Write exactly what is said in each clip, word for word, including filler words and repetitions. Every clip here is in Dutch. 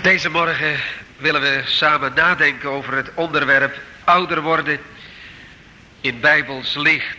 Deze morgen willen we samen nadenken over het onderwerp ouder worden in Bijbels licht.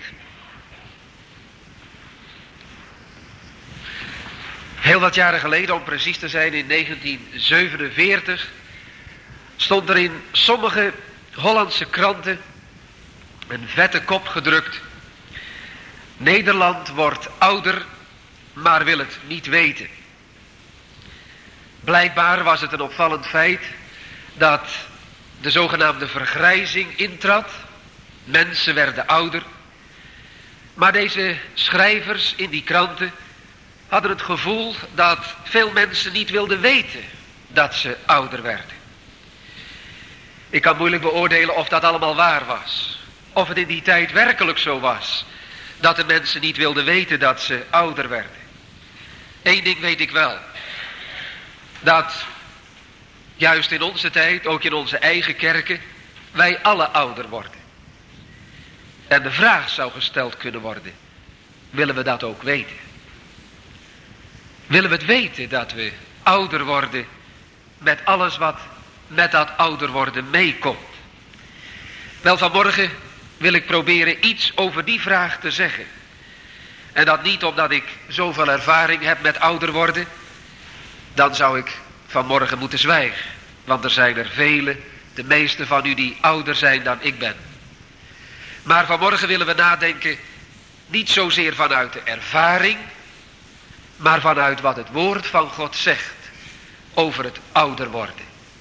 Heel wat jaren geleden, om precies te zijn in negentien zevenenveertig, stond er in sommige Hollandse kranten een vette kop gedrukt: Nederland wordt ouder, maar wil het niet weten. Blijkbaar was het een opvallend feit dat de zogenaamde vergrijzing intrad. Mensen werden ouder. Maar deze schrijvers in die kranten hadden het gevoel dat veel mensen niet wilden weten dat ze ouder werden. Ik kan moeilijk beoordelen of dat allemaal waar was. Of het in die tijd werkelijk zo was dat de mensen niet wilden weten dat ze ouder werden. Eén ding weet ik wel. Dat juist in onze tijd, ook in onze eigen kerken, wij alle ouder worden. En de vraag zou gesteld kunnen worden: willen we dat ook weten? Willen we het weten dat we ouder worden met alles wat met dat ouder worden meekomt? Wel, vanmorgen wil ik proberen iets over die vraag te zeggen. En dat niet omdat ik zoveel ervaring heb met ouder worden. Dan zou ik vanmorgen moeten zwijgen. Want er zijn er velen, de meeste van u, die ouder zijn dan ik ben. Maar vanmorgen willen we nadenken, niet zozeer vanuit de ervaring, maar vanuit wat het woord van God zegt over het ouder worden.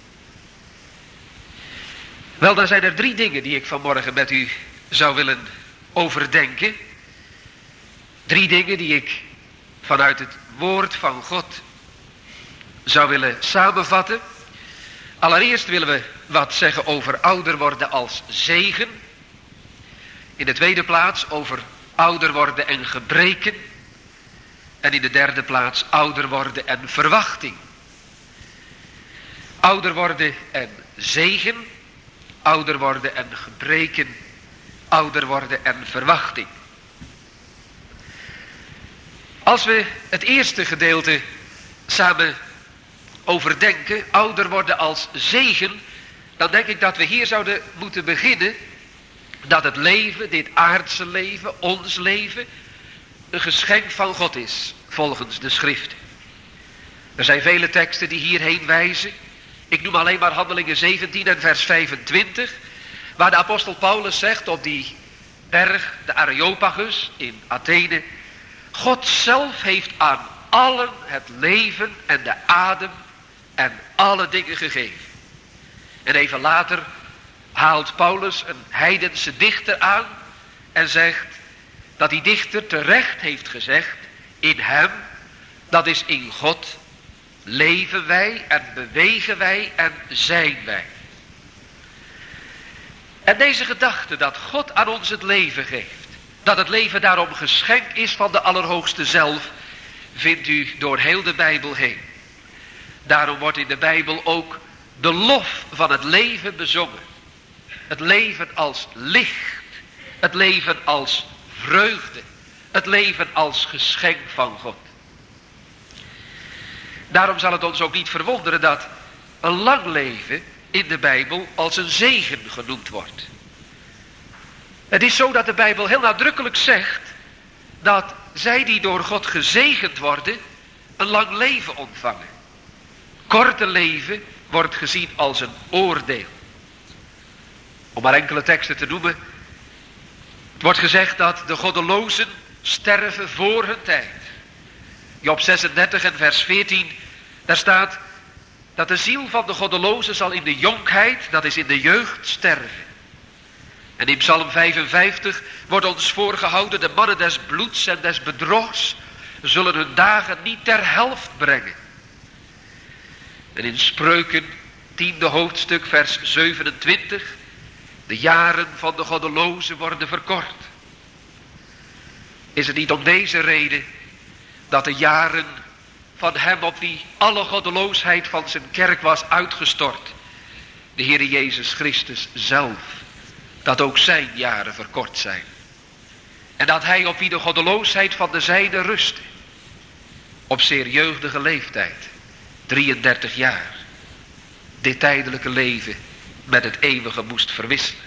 Wel, dan zijn er drie dingen die ik vanmorgen met u zou willen overdenken. Drie dingen die ik vanuit het woord van God zou willen samenvatten. Allereerst willen we wat zeggen over ouder worden als zegen. In de tweede plaats over ouder worden en gebreken. En in de derde plaats ouder worden en verwachting. Ouder worden en zegen. Ouder worden en gebreken. Ouder worden en verwachting. Als we het eerste gedeelte samen overdenken, ouder worden als zegen, dan denk ik dat we hier zouden moeten beginnen dat het leven, dit aardse leven, ons leven, een geschenk van God is, volgens de Schriften. Er zijn vele teksten die hierheen wijzen. Ik noem alleen maar Handelingen zeventien en vers vijfentwintig, waar de apostel Paulus zegt op die berg, de Areopagus in Athene: God zelf heeft aan allen het leven en de adem en alle dingen gegeven. En even later haalt Paulus een heidense dichter aan en zegt dat die dichter terecht heeft gezegd: in hem, dat is in God, leven wij en bewegen wij en zijn wij. En deze gedachte dat God aan ons het leven geeft, dat het leven daarom geschenk is van de Allerhoogste zelf, vindt u door heel de Bijbel heen. Daarom wordt in de Bijbel ook de lof van het leven bezongen. Het leven als licht, het leven als vreugde, het leven als geschenk van God. Daarom zal het ons ook niet verwonderen dat een lang leven in de Bijbel als een zegen genoemd wordt. Het is zo dat de Bijbel heel nadrukkelijk zegt dat zij die door God gezegend worden, een lang leven ontvangen. Korte leven wordt gezien als een oordeel. Om maar enkele teksten te noemen. Het wordt gezegd dat de goddelozen sterven voor hun tijd. Job zesendertig en vers veertien, daar staat dat de ziel van de goddelozen zal in de jonkheid, dat is in de jeugd, sterven. En in Psalm vijfenvijftig wordt ons voorgehouden: de mannen des bloeds en des bedrogs zullen hun dagen niet ter helft brengen. En in Spreuken, tiende hoofdstuk, vers zevenentwintig, de jaren van de goddelozen worden verkort. Is het niet om deze reden dat de jaren van hem op wie alle goddeloosheid van zijn kerk was uitgestort, de Heere Jezus Christus zelf, dat ook zijn jaren verkort zijn? En dat hij op wie de goddeloosheid van de zijne rustte, op zeer jeugdige leeftijd, drieëndertig jaar. dit tijdelijke leven met het eeuwige moest verwisselen.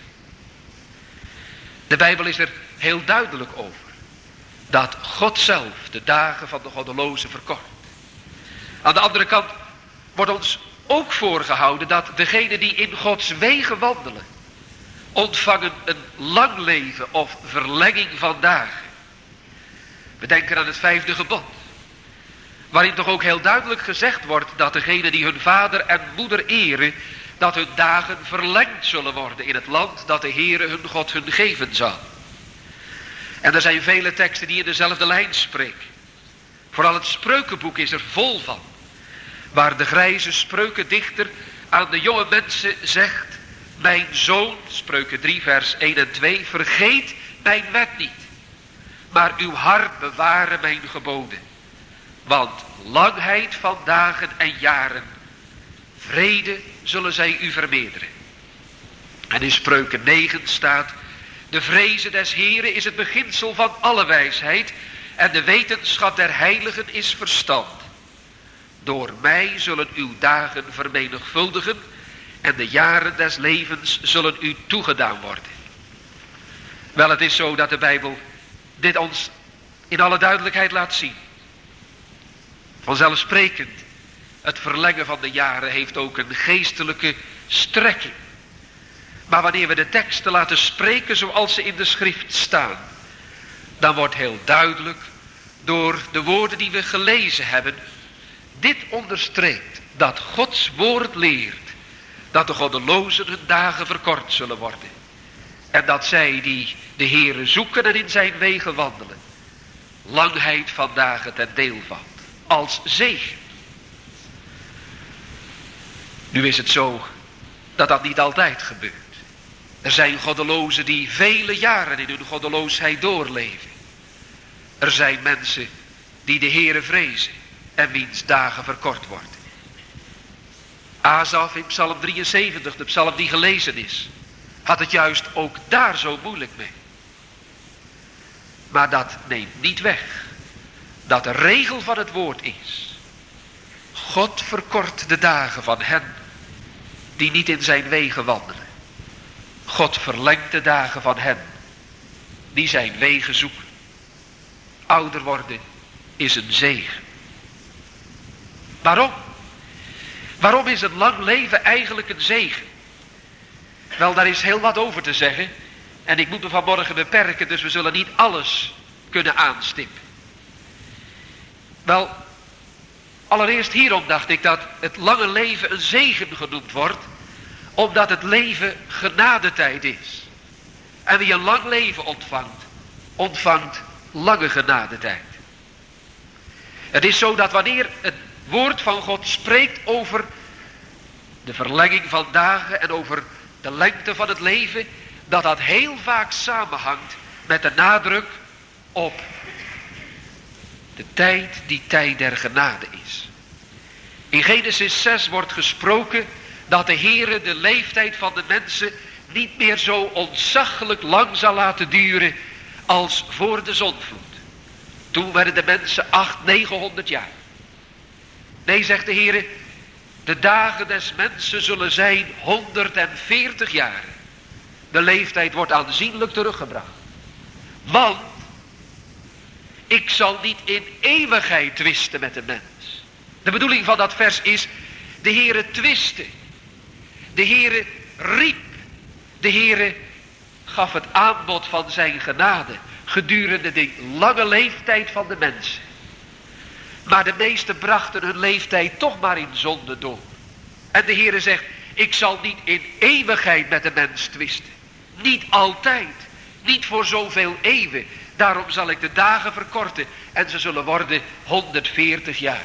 De Bijbel is er heel duidelijk over dat God zelf de dagen van de goddelozen verkort. Aan de andere kant wordt ons ook voorgehouden dat degenen die in Gods wegen wandelen, ontvangen een lang leven of verlenging van dagen. We denken aan het vijfde gebod, waarin toch ook heel duidelijk gezegd wordt dat degenen die hun vader en moeder eren, dat hun dagen verlengd zullen worden in het land dat de Heere hun God hun geven zal. En er zijn vele teksten die in dezelfde lijn spreken. Vooral het Spreukenboek is er vol van, waar de grijze spreukendichter aan de jonge mensen zegt: mijn zoon, Spreuken drie vers één en twee, vergeet mijn wet niet, maar uw hart bewaren mijn geboden. Want langheid van dagen en jaren, vrede zullen zij u vermeerderen. En in Spreuken negen staat: de vreze des Heren is het beginsel van alle wijsheid, en de wetenschap der heiligen is verstand. Door mij zullen uw dagen vermenigvuldigen, en de jaren des levens zullen u toegedaan worden. Wel, het is zo dat de Bijbel dit ons in alle duidelijkheid laat zien. Vanzelfsprekend, het verlengen van de jaren heeft ook een geestelijke strekking. Maar wanneer we de teksten laten spreken zoals ze in de schrift staan, dan wordt heel duidelijk door de woorden die we gelezen hebben, dit onderstreept, dat Gods woord leert dat de goddelozen hun dagen verkort zullen worden. En dat zij die de Heere zoeken en in zijn wegen wandelen, langheid van dagen ten deel valt, als zegen. Nu is het zo dat dat niet altijd gebeurt. Er zijn goddelozen die vele jaren in hun goddeloosheid doorleven. Er zijn mensen die de Heere vrezen en wiens dagen verkort worden. Asaf in Psalm drieënzeventig, de psalm die gelezen is, had het juist ook daar zo moeilijk mee. Maar dat neemt niet weg dat de regel van het woord is: God verkort de dagen van hen die niet in zijn wegen wandelen. God verlengt de dagen van hen die zijn wegen zoeken. Ouder worden is een zegen. Waarom? Waarom is een lang leven eigenlijk een zegen? Wel, daar is heel wat over te zeggen. En ik moet me vanmorgen beperken, dus we zullen niet alles kunnen aanstippen. Wel, allereerst hierom dacht ik dat het lange leven een zegen genoemd wordt, omdat het leven genadetijd is. En wie een lang leven ontvangt, ontvangt lange genadetijd. Het is zo dat wanneer het woord van God spreekt over de verlenging van dagen en over de lengte van het leven, dat dat heel vaak samenhangt met de nadruk op de tijd die tijd der genade is. In Genesis zes wordt gesproken dat de Heere de leeftijd van de mensen niet meer zo ontzaglijk lang zal laten duren als voor de zondvloed. Toen werden de mensen acht, negenhonderd jaar. Nee, zegt de Heere, de dagen des mensen zullen zijn honderdveertig jaar. De leeftijd wordt aanzienlijk teruggebracht. Want ik zal niet in eeuwigheid twisten met de mens. De bedoeling van dat vers is, de Heere twiste. De Heere riep. De Heere gaf het aanbod van zijn genade gedurende de lange leeftijd van de mensen. Maar de meesten brachten hun leeftijd toch maar in zonde door. En de Heere zegt, ik zal niet in eeuwigheid met de mens twisten. Niet altijd. Niet voor zoveel eeuwen. Daarom zal ik de dagen verkorten. En ze zullen worden honderdveertig jaar.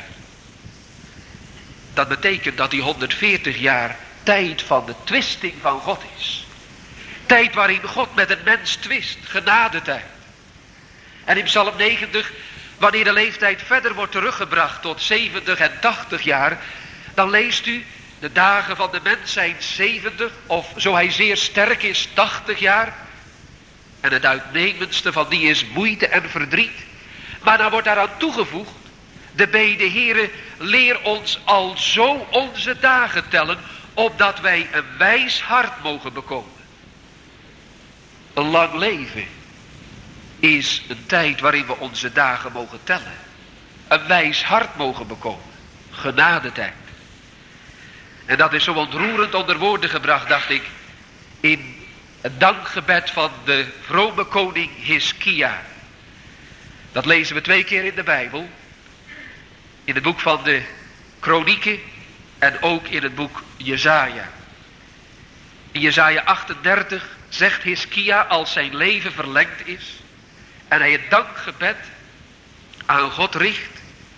Dat betekent dat die honderdveertig jaar tijd van de twisting van God is. Tijd waarin God met een mens twist. Genadetijd. En in Psalm negentig, wanneer de leeftijd verder wordt teruggebracht tot zeventig en tachtig jaar, dan leest u, de dagen van de mens zijn zeventig, of zo hij zeer sterk is, tachtig jaar. En het uitnemendste van die is moeite en verdriet. Maar dan wordt daaraan toegevoegd, de bede Heere, leer ons al zo onze dagen tellen, opdat wij een wijs hart mogen bekomen. Een lang leven is een tijd waarin we onze dagen mogen tellen. Een wijs hart mogen bekomen. Genadetijd. En dat is zo ontroerend onder woorden gebracht, dacht ik, in het dankgebed van de vrome koning Hiskia. Dat lezen we twee keer in de Bijbel. In het boek van de Kronieken en ook in het boek Jesaja. In Jesaja achtendertig zegt Hiskia, als zijn leven verlengd is en hij het dankgebed aan God richt: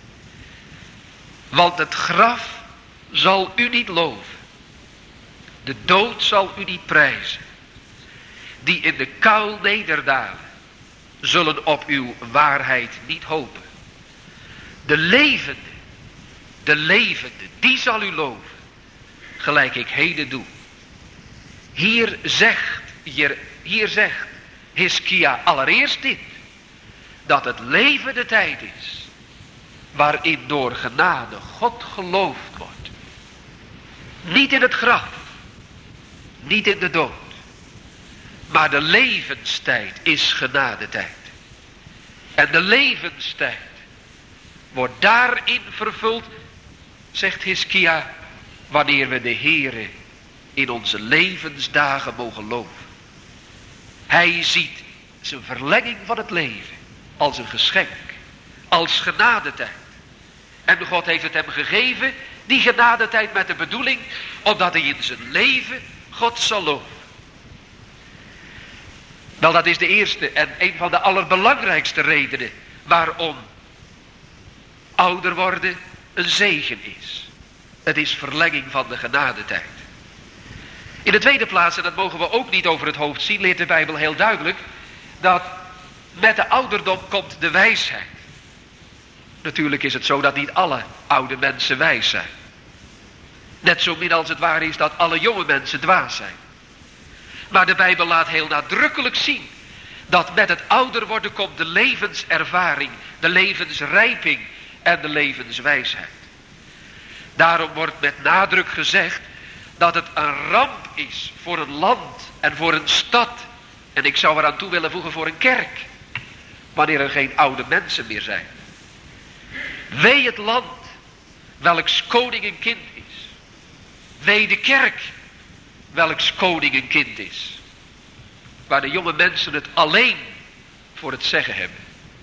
want het graf zal u niet loven, de dood zal u niet prijzen, die in de kuil nederdalen, zullen op uw waarheid niet hopen. De levende, de levende, die zal u loven, gelijk ik heden doe. Hier zegt, hier, hier zegt Hiskia allereerst dit, dat het leven de tijd is, waarin door genade God geloofd wordt. Niet in het graf, niet in de dood, maar de levenstijd is genadetijd. En de levenstijd wordt daarin vervuld, zegt Hiskia, wanneer we de Heere in onze levensdagen mogen loven. Hij ziet zijn verlenging van het leven als een geschenk, als genadetijd. En God heeft het hem gegeven, die genadetijd, met de bedoeling, opdat hij in zijn leven God zal loven. Wel, dat is de eerste en een van de allerbelangrijkste redenen waarom ouder worden een zegen is. Het is verlenging van de genadetijd. In de tweede plaats, en dat mogen we ook niet over het hoofd zien, leert de Bijbel heel duidelijk dat met de ouderdom komt de wijsheid. Natuurlijk is het zo dat niet alle oude mensen wijs zijn. Net zo min als het waar is dat alle jonge mensen dwaas zijn. Maar de Bijbel laat heel nadrukkelijk zien dat met het ouder worden komt de levenservaring, de levensrijping en de levenswijsheid. Daarom wordt met nadruk gezegd dat het een ramp is voor een land en voor een stad. En ik zou eraan toe willen voegen voor een kerk, wanneer er geen oude mensen meer zijn. Wee het land welks koning een kind is. Wee de kerk welks koning een kind is. Waar de jonge mensen het alleen voor het zeggen hebben.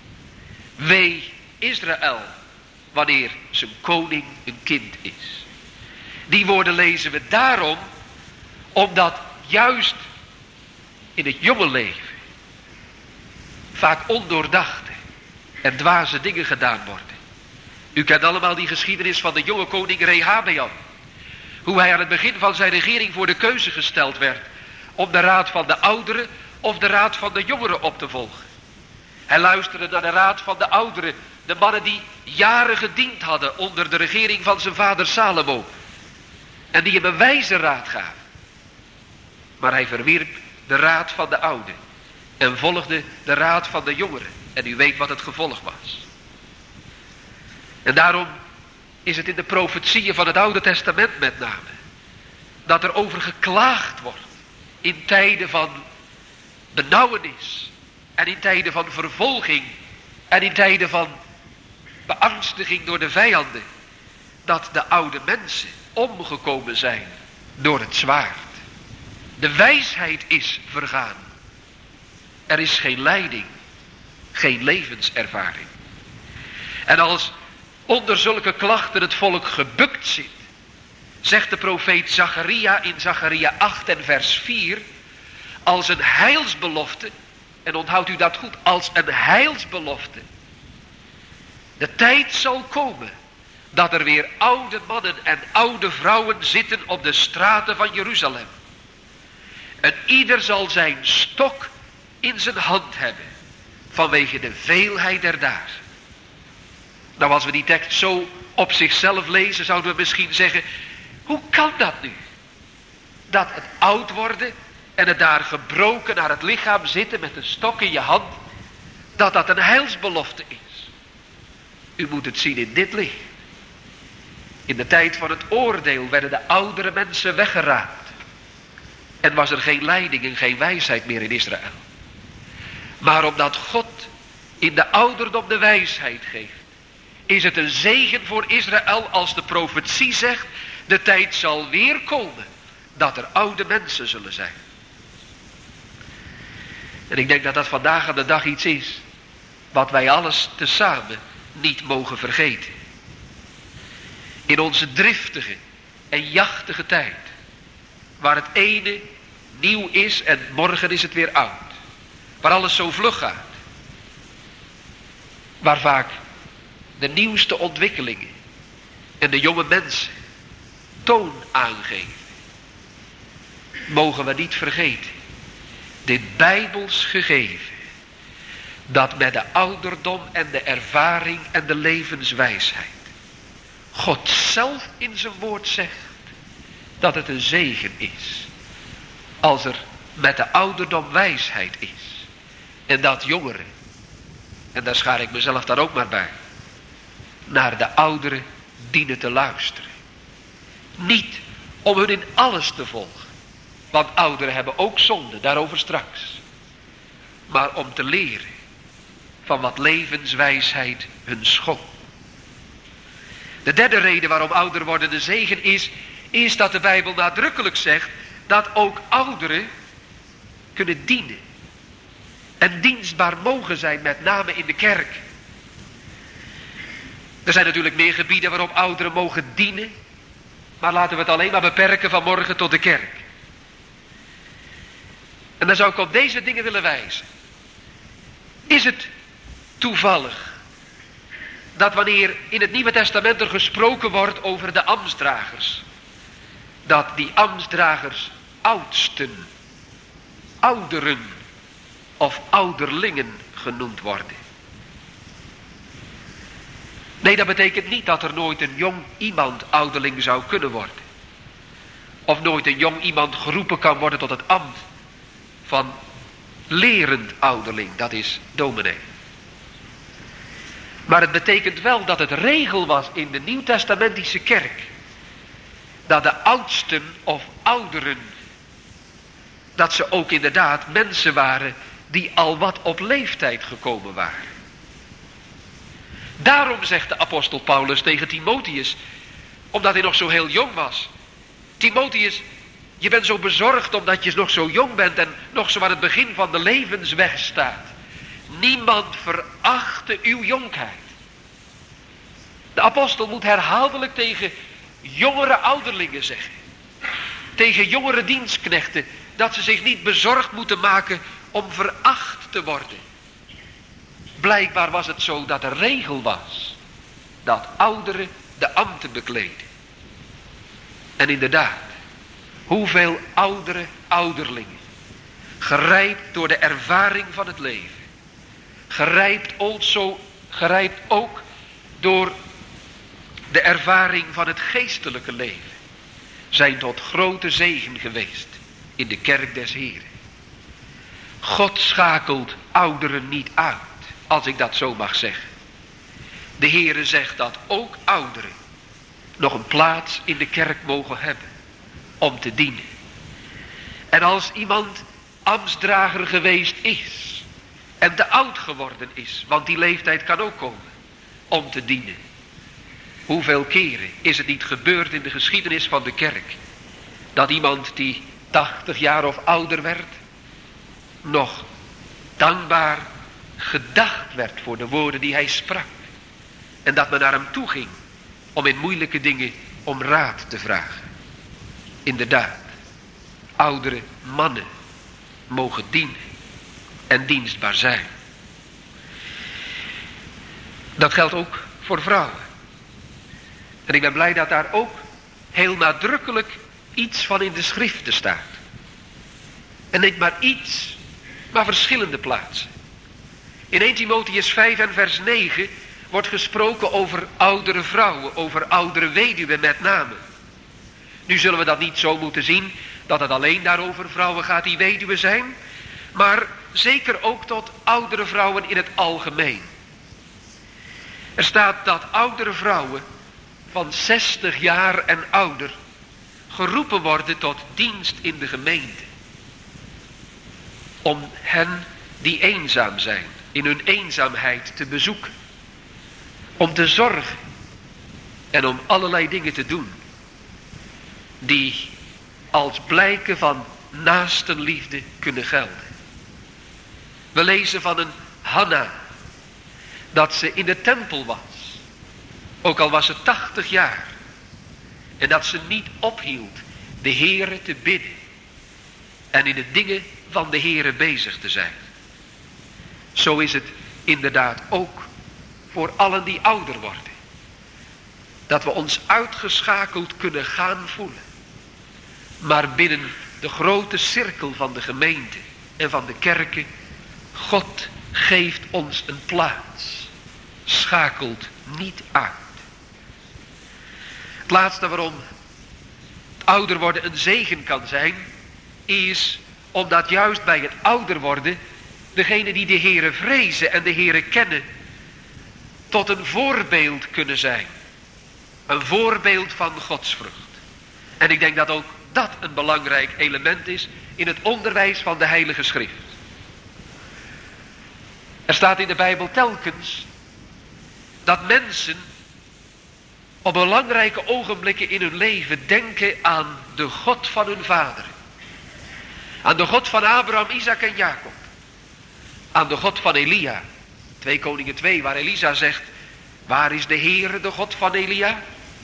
Wee Israël wanneer zijn koning een kind is. Die woorden lezen we daarom omdat juist in het jonge leven vaak ondoordachte en dwaze dingen gedaan worden. U kent allemaal die geschiedenis van de jonge koning Rehabeam. Hoe hij aan het begin van zijn regering voor de keuze gesteld werd om de raad van de ouderen of de raad van de jongeren op te volgen. Hij luisterde naar de raad van de ouderen, de mannen die jaren gediend hadden onder de regering van zijn vader Salomo. En die hem een wijze raad gaven. Maar hij verwierp de raad van de ouden en volgde de raad van de jongeren. En u weet wat het gevolg was. En daarom is het in de profetieën van het Oude Testament met name dat er over geklaagd wordt in tijden van benauwenis en in tijden van vervolging en in tijden van beangstiging door de vijanden, dat de oude mensen omgekomen zijn door het zwaard. De wijsheid is vergaan. Er is geen leiding, geen levenservaring. En als onder zulke klachten het volk gebukt zit, zegt de profeet Zacharia in Zacharia acht en vers vier, als een heilsbelofte, en onthoudt u dat goed, als een heilsbelofte. De tijd zal komen dat er weer oude mannen en oude vrouwen zitten op de straten van Jeruzalem. En ieder zal zijn stok in zijn hand hebben, vanwege de veelheid der daad. Nou, als we die tekst zo op zichzelf lezen, zouden we misschien zeggen, hoe kan dat nu? Dat het oud worden en het daar gebroken naar het lichaam zitten met een stok in je hand, dat dat een heilsbelofte is. U moet het zien in dit licht. In de tijd van het oordeel werden de oudere mensen weggeraapt. En was er geen leiding en geen wijsheid meer in Israël. Maar omdat God in de ouderdom de wijsheid geeft, is het een zegen voor Israël als de profetie zegt, de tijd zal weer komen dat er oude mensen zullen zijn. En ik denk dat dat vandaag aan de dag iets is wat wij alles tezamen niet mogen vergeten. In onze driftige en jachtige tijd, waar het ene nieuw is en morgen is het weer oud. Waar alles zo vlug gaat. Waar vaak de nieuwste ontwikkelingen en de jonge mensen toon aangeven. Mogen we niet vergeten, dit bijbels gegeven, dat met de ouderdom en de ervaring en de levenswijsheid God zelf in zijn woord zegt dat het een zegen is als er met de ouderdom wijsheid is. En dat jongeren, en daar schaar ik mezelf dan ook maar bij, naar de ouderen dienen te luisteren. Niet om hun in alles te volgen, want ouderen hebben ook zonde, daarover straks. Maar om te leren van wat levenswijsheid hun schonk. De derde reden waarom ouder worden de zegen is, is dat de Bijbel nadrukkelijk zegt dat ook ouderen kunnen dienen. En dienstbaar mogen zijn, met name in de kerk. Er zijn natuurlijk meer gebieden waarop ouderen mogen dienen. Maar laten we het alleen maar beperken van morgen tot de kerk. En dan zou ik op deze dingen willen wijzen. Is het toevallig dat wanneer in het Nieuwe Testament er gesproken wordt over de ambtsdragers, dat die ambtsdragers oudsten, ouderen of ouderlingen genoemd worden? Nee, dat betekent niet dat er nooit een jong iemand ouderling zou kunnen worden. Of nooit een jong iemand geroepen kan worden tot het ambt van lerend ouderling, dat is dominee. Maar het betekent wel dat het regel was in de Nieuwtestamentische kerk, dat de oudsten of ouderen, dat ze ook inderdaad mensen waren die al wat op leeftijd gekomen waren. Daarom zegt de apostel Paulus tegen Timotheus, omdat hij nog zo heel jong was: Timotheus, je bent zo bezorgd omdat je nog zo jong bent en nog zo aan het begin van de levensweg staat. Niemand verachte uw jonkheid. De apostel moet herhaaldelijk tegen jongere ouderlingen zeggen, tegen jongere dienstknechten, dat ze zich niet bezorgd moeten maken om veracht te worden. Blijkbaar was het zo dat er regel was dat ouderen de ambten bekleden. En inderdaad, hoeveel oudere ouderlingen, gerijpt door de ervaring van het leven, gerijpt ook, zo, gerijpt ook door de ervaring van het geestelijke leven, zijn tot grote zegen geweest in de kerk des Heren. God schakelt ouderen niet uit, als ik dat zo mag zeggen. De Heere zegt dat ook ouderen nog een plaats in de kerk mogen hebben om te dienen. En als iemand ambtsdrager geweest is en te oud geworden is, want die leeftijd kan ook komen om te dienen. Hoeveel keren is het niet gebeurd in de geschiedenis van de kerk, dat iemand die tachtig jaar of ouder werd, nog dankbaar gedacht werd voor de woorden die hij sprak. En dat men naar hem toe ging om in moeilijke dingen om raad te vragen. Inderdaad, oudere mannen mogen dienen en dienstbaar zijn. Dat geldt ook voor vrouwen. En ik ben blij dat daar ook heel nadrukkelijk iets van in de schriften staat. En niet maar iets, maar verschillende plaatsen. In eerste Timotheüs vijf en vers negen wordt gesproken over oudere vrouwen, over oudere weduwen met name. Nu zullen we dat niet zo moeten zien dat het alleen daarover vrouwen gaat die weduwe zijn, maar zeker ook tot oudere vrouwen in het algemeen. Er staat dat oudere vrouwen van zestig jaar en ouder geroepen worden tot dienst in de gemeente. Om hen die eenzaam zijn, in hun eenzaamheid te bezoeken. Om te zorgen en om allerlei dingen te doen die als blijken van naastenliefde kunnen gelden. We lezen van een Hanna dat ze in de tempel was, ook al was ze tachtig jaar, en dat ze niet ophield de Heere te bidden en in de dingen van de Heere bezig te zijn. Zo is het inderdaad ook voor allen die ouder worden, dat we ons uitgeschakeld kunnen gaan voelen, maar binnen de grote cirkel van de gemeente en van de kerken, God geeft ons een plaats, schakelt niet uit. Het laatste waarom het ouder worden een zegen kan zijn, is omdat juist bij het ouder worden degenen die de Heere vrezen en de Heere kennen tot een voorbeeld kunnen zijn. Een voorbeeld van godsvrucht. En ik denk dat ook dat een belangrijk element is in het onderwijs van de Heilige Schrift. Er staat in de Bijbel telkens dat mensen op belangrijke ogenblikken in hun leven denken aan de God van hun vader. Aan de God van Abraham, Isaac en Jacob. Aan de God van Elia. twee Koningen twee, waar Elisa zegt, waar is de Heere, de God van Elia?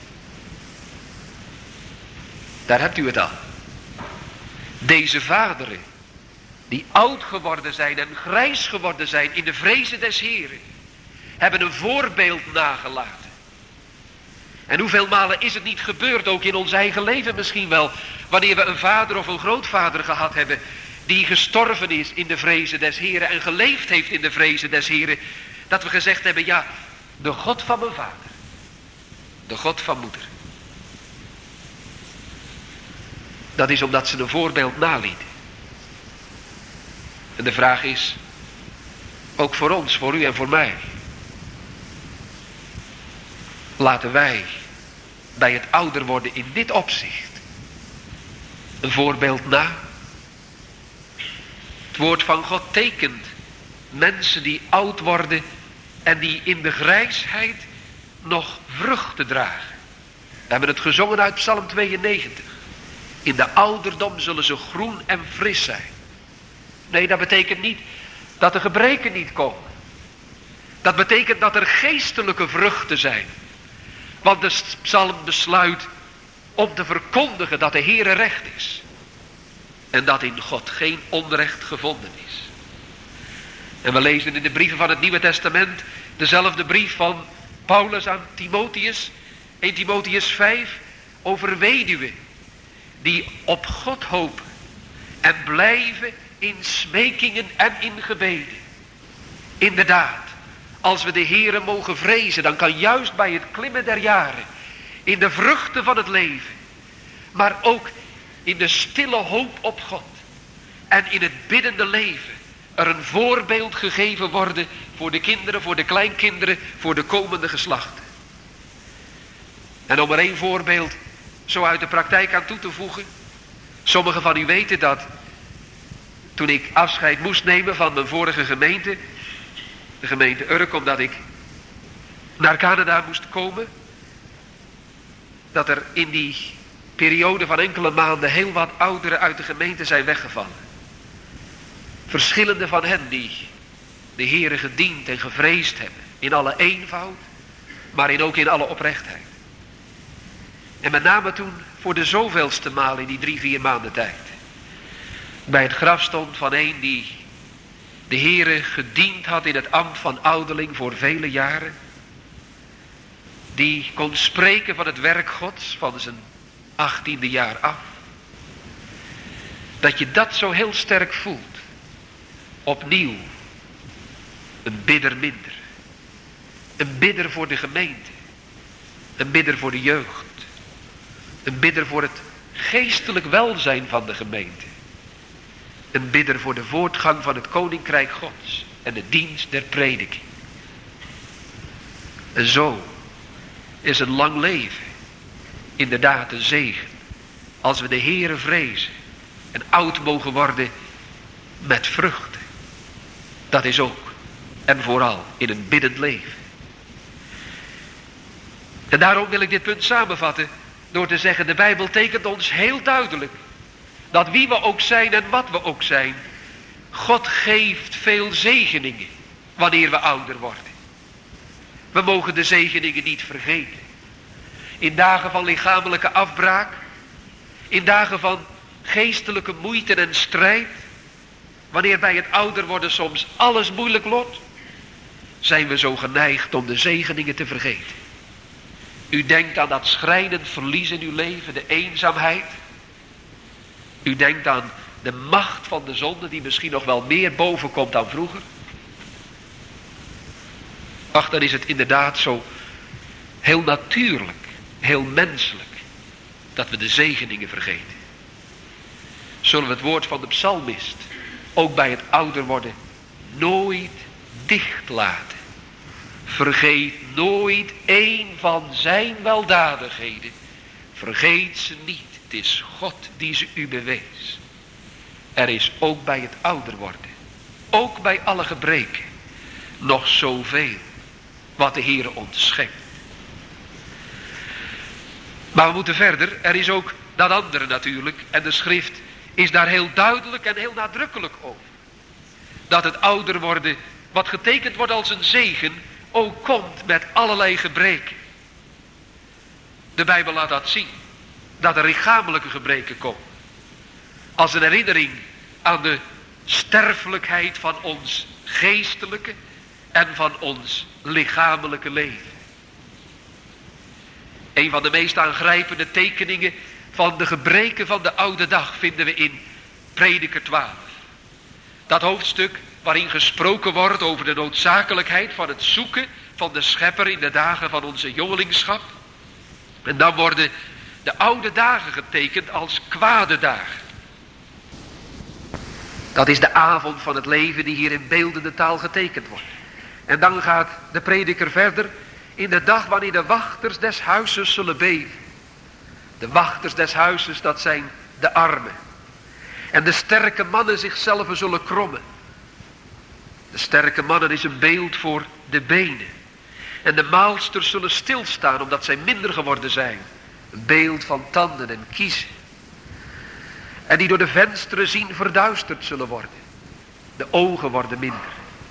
Daar hebt u het al. Deze vaderen, die oud geworden zijn en grijs geworden zijn in de vrezen des Heeren, hebben een voorbeeld nagelaten. En hoeveel malen is het niet gebeurd, ook in ons eigen leven misschien wel, wanneer we een vader of een grootvader gehad hebben, die gestorven is in de vrezen des Heeren en geleefd heeft in de vrezen des Heeren, dat we gezegd hebben, ja, de God van mijn vader, de God van moeder. Dat is omdat ze een voorbeeld nalieten. En de vraag is, ook voor ons, voor u en voor mij, laten wij bij het ouder worden in dit opzicht een voorbeeld na. Het woord van God tekent mensen die oud worden en die in de grijsheid nog vruchten dragen. We hebben het gezongen uit Psalm tweeënnegentig. In de ouderdom zullen ze groen en fris zijn. Nee, dat betekent niet dat de gebreken niet komen. Dat betekent dat er geestelijke vruchten zijn. Want de psalm besluit om te verkondigen dat de Heere recht is. En dat in God geen onrecht gevonden is. En we lezen in de brieven van het Nieuwe Testament dezelfde brief van Paulus aan Timotheus. In Timotheus vijf over weduwen die op God hopen en blijven in smekingen en in gebeden. Inderdaad, als we de Heere mogen vrezen, dan kan juist bij het klimmen der jaren, in de vruchten van het leven, maar ook in de stille hoop op God en in het biddende leven, er een voorbeeld gegeven worden voor de kinderen, voor de kleinkinderen, voor de komende geslachten. En om er één voorbeeld zo uit de praktijk aan toe te voegen. Sommigen van u weten dat toen ik afscheid moest nemen van mijn vorige gemeente, de gemeente Urk, omdat ik naar Canada moest komen, dat er in die periode van enkele maanden heel wat ouderen uit de gemeente zijn weggevallen. Verschillende van hen die de Heere gediend en gevreesd hebben, in alle eenvoud, maar in ook in alle oprechtheid. En met name toen voor de zoveelste maal in die drie, vier maanden tijd. Bij het graf stond van een die de Heere gediend had in het ambt van ouderling voor vele jaren. Die kon spreken van het werk Gods van zijn achttiende jaar af. Dat je dat zo heel sterk voelt. Opnieuw. Een bidder minder. Een bidder voor de gemeente. Een bidder voor de jeugd. Een bidder voor het geestelijk welzijn van de gemeente. Een bidder voor de voortgang van het koninkrijk Gods. En de dienst der prediking. En zo is een lang leven inderdaad een zegen. Als we de Heere vrezen en oud mogen worden met vruchten. Dat is ook en vooral in een biddend leven. En daarom wil ik dit punt samenvatten door te zeggen, de Bijbel tekent ons heel duidelijk dat wie we ook zijn en wat we ook zijn, God geeft veel zegeningen wanneer we ouder worden. We mogen de zegeningen niet vergeten. In dagen van lichamelijke afbraak, in dagen van geestelijke moeite en strijd, wanneer bij het ouder worden soms alles moeilijk lot, zijn we zo geneigd om de zegeningen te vergeten. U denkt aan dat schrijnend verlies in uw leven, de eenzaamheid. U denkt aan de macht van de zonde die misschien nog wel meer boven komt dan vroeger. Ach, dan is het inderdaad zo heel natuurlijk, heel menselijk, dat we de zegeningen vergeten. Zullen we het woord van de psalmist ook bij het ouder worden nooit dicht laten. Vergeet nooit één van zijn weldadigheden. Vergeet ze niet. Het is God die ze u bewees. Er is ook bij het ouder worden, ook bij alle gebreken, nog zoveel wat de Heere ons schenkt. Maar we moeten verder. Er is ook dat andere natuurlijk. En de schrift is daar heel duidelijk en heel nadrukkelijk over. Dat het ouder worden, wat getekend wordt als een zegen, ook komt met allerlei gebreken. De Bijbel laat dat zien. Dat er lichamelijke gebreken komen. Als een herinnering aan de sterfelijkheid van ons geestelijke en van ons lichamelijke leven. Een van de meest aangrijpende tekeningen van de gebreken van de oude dag vinden we in Prediker twaalf. Dat hoofdstuk waarin gesproken wordt over de noodzakelijkheid van het zoeken van de Schepper in de dagen van onze jongelingschap. En dan worden de oude dagen getekend als kwade dagen. Dat is de avond van het leven die hier in beeldende taal getekend wordt. En dan gaat de prediker verder. In de dag wanneer de wachters des huizes zullen beven. De wachters des huizes, dat zijn de armen. En de sterke mannen zichzelf zullen krommen. De sterke mannen is een beeld voor de benen. En de maalsters zullen stilstaan omdat zij minder geworden zijn. Een beeld van tanden en kiezen. En die door de vensteren zien verduisterd zullen worden. De ogen worden minder.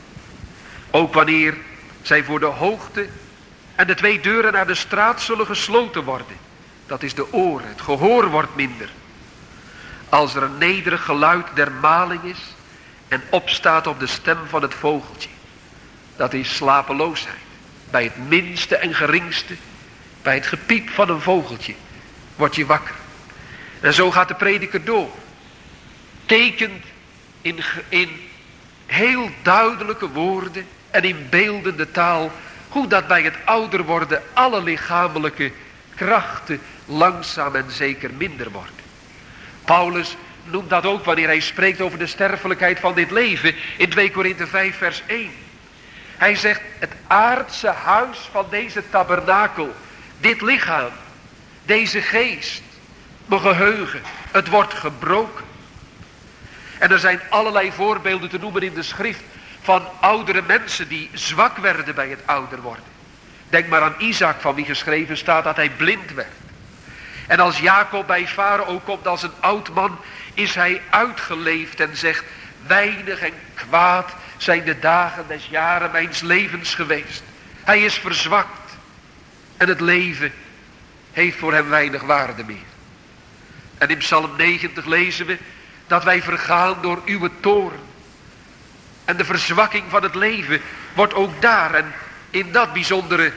Ook wanneer zij voor de hoogte en de twee deuren naar de straat zullen gesloten worden. Dat is de oren, het gehoor wordt minder. Als er een nederig geluid der maling is en opstaat op de stem van het vogeltje. Dat is slapeloosheid. Bij het minste en geringste, bij het gepiep van een vogeltje, word je wakker. En zo gaat de prediker door. Tekent in, in heel duidelijke woorden en in beeldende taal hoe dat bij het ouder worden alle lichamelijke krachten langzaam en zeker minder worden. Paulus noemt dat ook wanneer hij spreekt over de sterfelijkheid van dit leven in twee Korinthe vijf vers één. Hij zegt, het aardse huis van deze tabernakel, dit lichaam, deze geest, mijn geheugen, het wordt gebroken. En er zijn allerlei voorbeelden te noemen in de schrift van oudere mensen die zwak werden bij het ouder worden. Denk maar aan Isaac, van wie geschreven staat dat hij blind werd. En als Jacob bij Farao komt als een oud man, is hij uitgeleefd en zegt, weinig en kwaad zijn de dagen des jaren mijns levens geweest. Hij is verzwakt en het leven heeft voor hem weinig waarde meer. En in Psalm negentig lezen we dat wij vergaan door uw toorn. En de verzwakking van het leven wordt ook daar en in dat bijzondere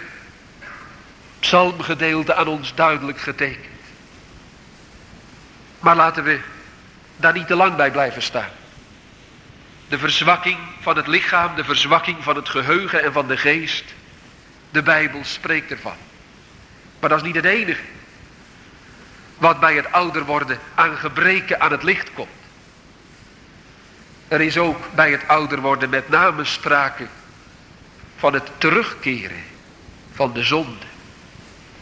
psalmgedeelte aan ons duidelijk getekend. Maar laten we daar niet te lang bij blijven staan. De verzwakking van het lichaam, de verzwakking van het geheugen en van de geest. De Bijbel spreekt ervan. Maar dat is niet het enige wat bij het ouder worden aan gebreken aan het licht komt. Er is ook bij het ouder worden met name sprake van het terugkeren van de zonde.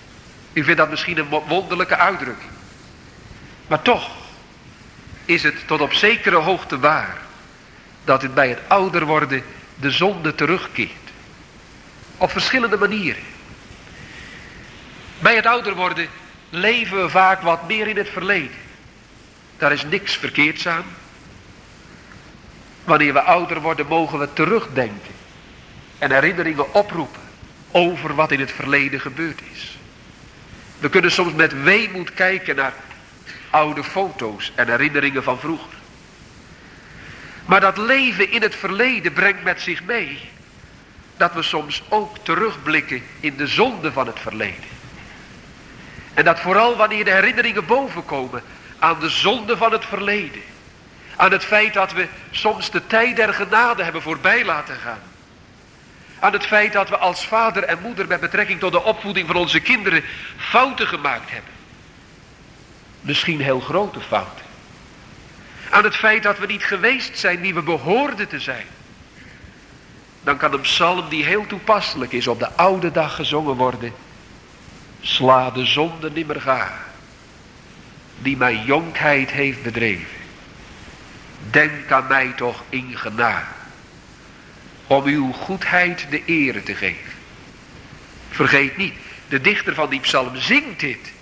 U vindt dat misschien een wonderlijke uitdrukking. Maar toch is het tot op zekere hoogte waar dat het bij het ouder worden de zonde terugkeert. Op verschillende manieren. Bij het ouder worden leven we vaak wat meer in het verleden. Daar is niks verkeerds aan. Wanneer we ouder worden mogen we terugdenken en herinneringen oproepen over wat in het verleden gebeurd is. We kunnen soms met weemoed kijken naar oude foto's en herinneringen van vroeger. Maar dat leven in het verleden brengt met zich mee dat we soms ook terugblikken in de zonde van het verleden. En dat vooral wanneer de herinneringen bovenkomen aan de zonde van het verleden. Aan het feit dat we soms de tijd der genade hebben voorbij laten gaan. Aan het feit dat we als vader en moeder met betrekking tot de opvoeding van onze kinderen fouten gemaakt hebben. Misschien heel grote fouten. Aan het feit dat we niet geweest zijn wie we behoorden te zijn. Dan kan een psalm die heel toepasselijk is op de oude dag gezongen worden. Sla de zonde nimmer ga, die mijn jonkheid heeft bedreven. Denk aan mij toch in genade, om uw goedheid de ere te geven. Vergeet niet, de dichter van die psalm zingt dit.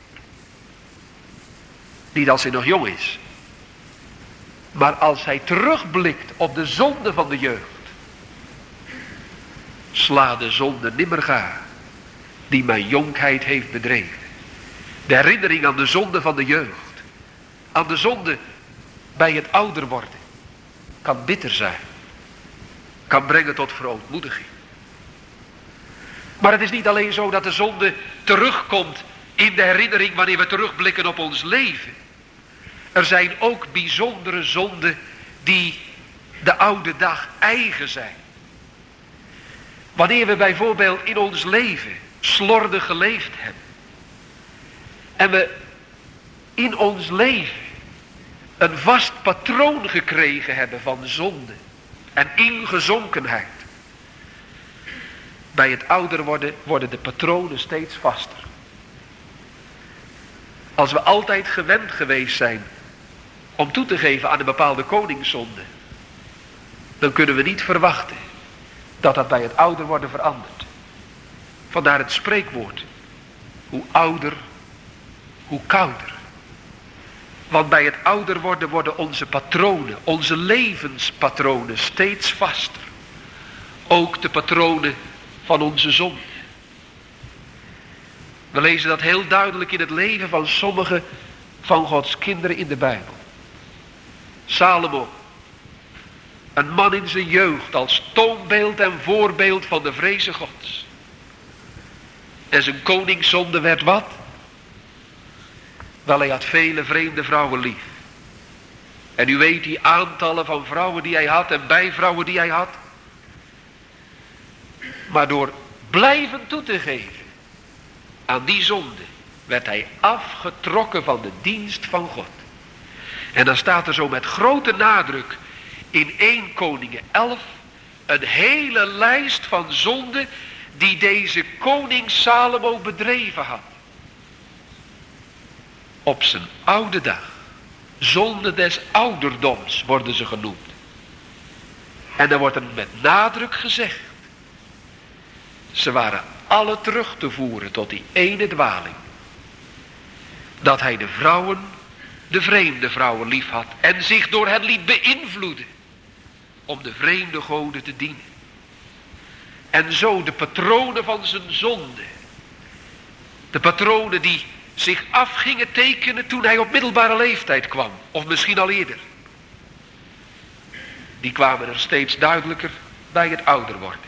Niet als hij nog jong is, maar als hij terugblikt op de zonde van de jeugd. Sla de zonde nimmer ga, die mijn jonkheid heeft bedreven. De herinnering aan de zonde van de jeugd, aan de zonde bij het ouder worden, kan bitter zijn. Kan brengen tot verootmoediging. Maar het is niet alleen zo dat de zonde terugkomt in de herinnering wanneer we terugblikken op ons leven. Er zijn ook bijzondere zonden die de oude dag eigen zijn. Wanneer we bijvoorbeeld in ons leven slordig geleefd hebben. En we in ons leven een vast patroon gekregen hebben van zonde en ingezonkenheid. Bij het ouder worden, worden de patronen steeds vaster. Als we altijd gewend geweest zijn om toe te geven aan een bepaalde koningszonde, dan kunnen we niet verwachten dat dat bij het ouder worden verandert. Vandaar het spreekwoord, hoe ouder, hoe kouder. Want bij het ouder worden worden onze patronen, onze levenspatronen steeds vaster. Ook de patronen van onze zonde. We lezen dat heel duidelijk in het leven van sommige van Gods kinderen in de Bijbel. Salomo, een man in zijn jeugd als toonbeeld en voorbeeld van de vreze Gods. En zijn koningszonde werd wat? Wel, hij had vele vreemde vrouwen lief. En u weet die aantallen van vrouwen die hij had en bijvrouwen die hij had. Maar door blijvend toe te geven aan die zonde werd hij afgetrokken van de dienst van God. En dan staat er zo met grote nadruk in Eerste Koningen elf een hele lijst van zonden die deze koning Salomo bedreven had. Op zijn oude dag. Zonden des ouderdoms worden ze genoemd. En dan wordt er met nadruk gezegd. Ze waren alle terug te voeren tot die ene dwaling. Dat hij de vrouwen, de vreemde vrouwen lief had. En zich door hen liet beïnvloeden. Om de vreemde goden te dienen. En zo de patronen van zijn zonde. De patronen die zich af gingen tekenen toen hij op middelbare leeftijd kwam. Of misschien al eerder. Die kwamen er steeds duidelijker bij het ouder worden.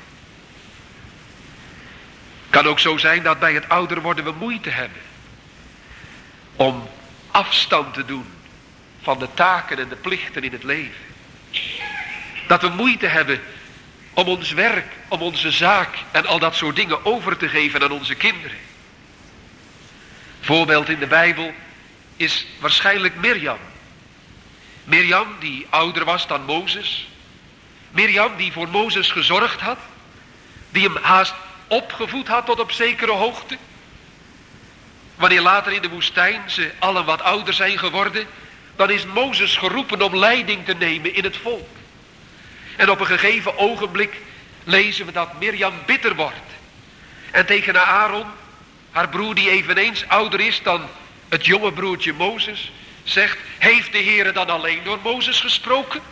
Kan ook zo zijn dat bij het ouder worden we moeite hebben. Om afstand te doen van de taken en de plichten in het leven. Dat we moeite hebben om ons werk, om onze zaak en al dat soort dingen over te geven aan onze kinderen. Voorbeeld in de Bijbel is waarschijnlijk Mirjam. Mirjam die ouder was dan Mozes. Mirjam die voor Mozes gezorgd had. Die hem haast opgevoed had tot op zekere hoogte. Wanneer later in de woestijn ze allen wat ouder zijn geworden, dan is Mozes geroepen om leiding te nemen in het volk. En op een gegeven ogenblik lezen we dat Mirjam bitter wordt. En tegen Aaron, haar broer die eveneens ouder is dan het jonge broertje Mozes, zegt: heeft de Heere dan alleen door Mozes gesproken?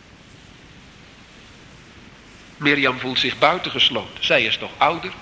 Mirjam voelt zich buitengesloten. Zij is toch ouder?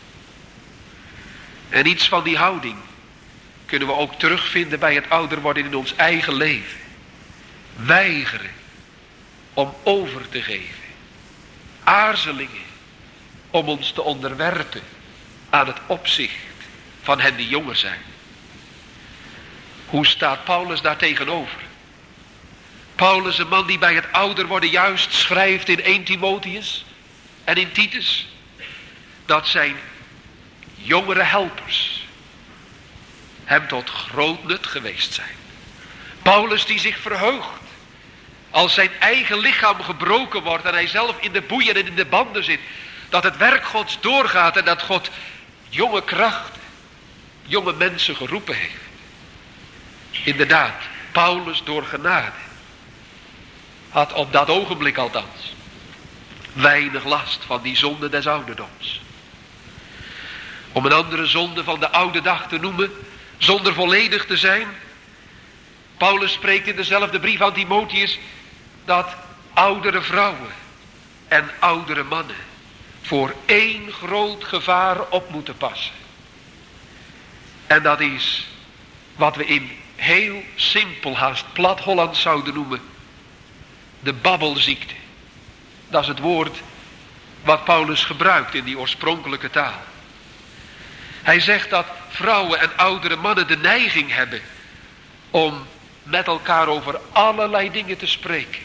En iets van die houding kunnen we ook terugvinden bij het ouder worden in ons eigen leven. Weigeren om over te geven. Aarzelingen om ons te onderwerpen aan het opzicht van hen die jonger zijn. Hoe staat Paulus daar tegenover? Paulus, een man die bij het ouder worden juist schrijft in Eerste Timotheus en in Titus, dat zijn jongere helpers hem tot groot nut geweest zijn. Paulus die zich verheugt als zijn eigen lichaam gebroken wordt en hij zelf in de boeien en in de banden zit, dat het werk Gods doorgaat en dat God jonge krachten, jonge mensen geroepen heeft. Inderdaad, Paulus door genade had op dat ogenblik althans weinig last van die zonde des ouderdoms. Om een andere zonde van de oude dag te noemen, zonder volledig te zijn. Paulus spreekt in dezelfde brief aan Timotheus dat oudere vrouwen en oudere mannen voor één groot gevaar op moeten passen. En dat is wat we in heel simpel, haast plat Hollands zouden noemen de babbelziekte. Dat is het woord wat Paulus gebruikt in die oorspronkelijke taal. Hij zegt dat vrouwen en oudere mannen de neiging hebben om met elkaar over allerlei dingen te spreken.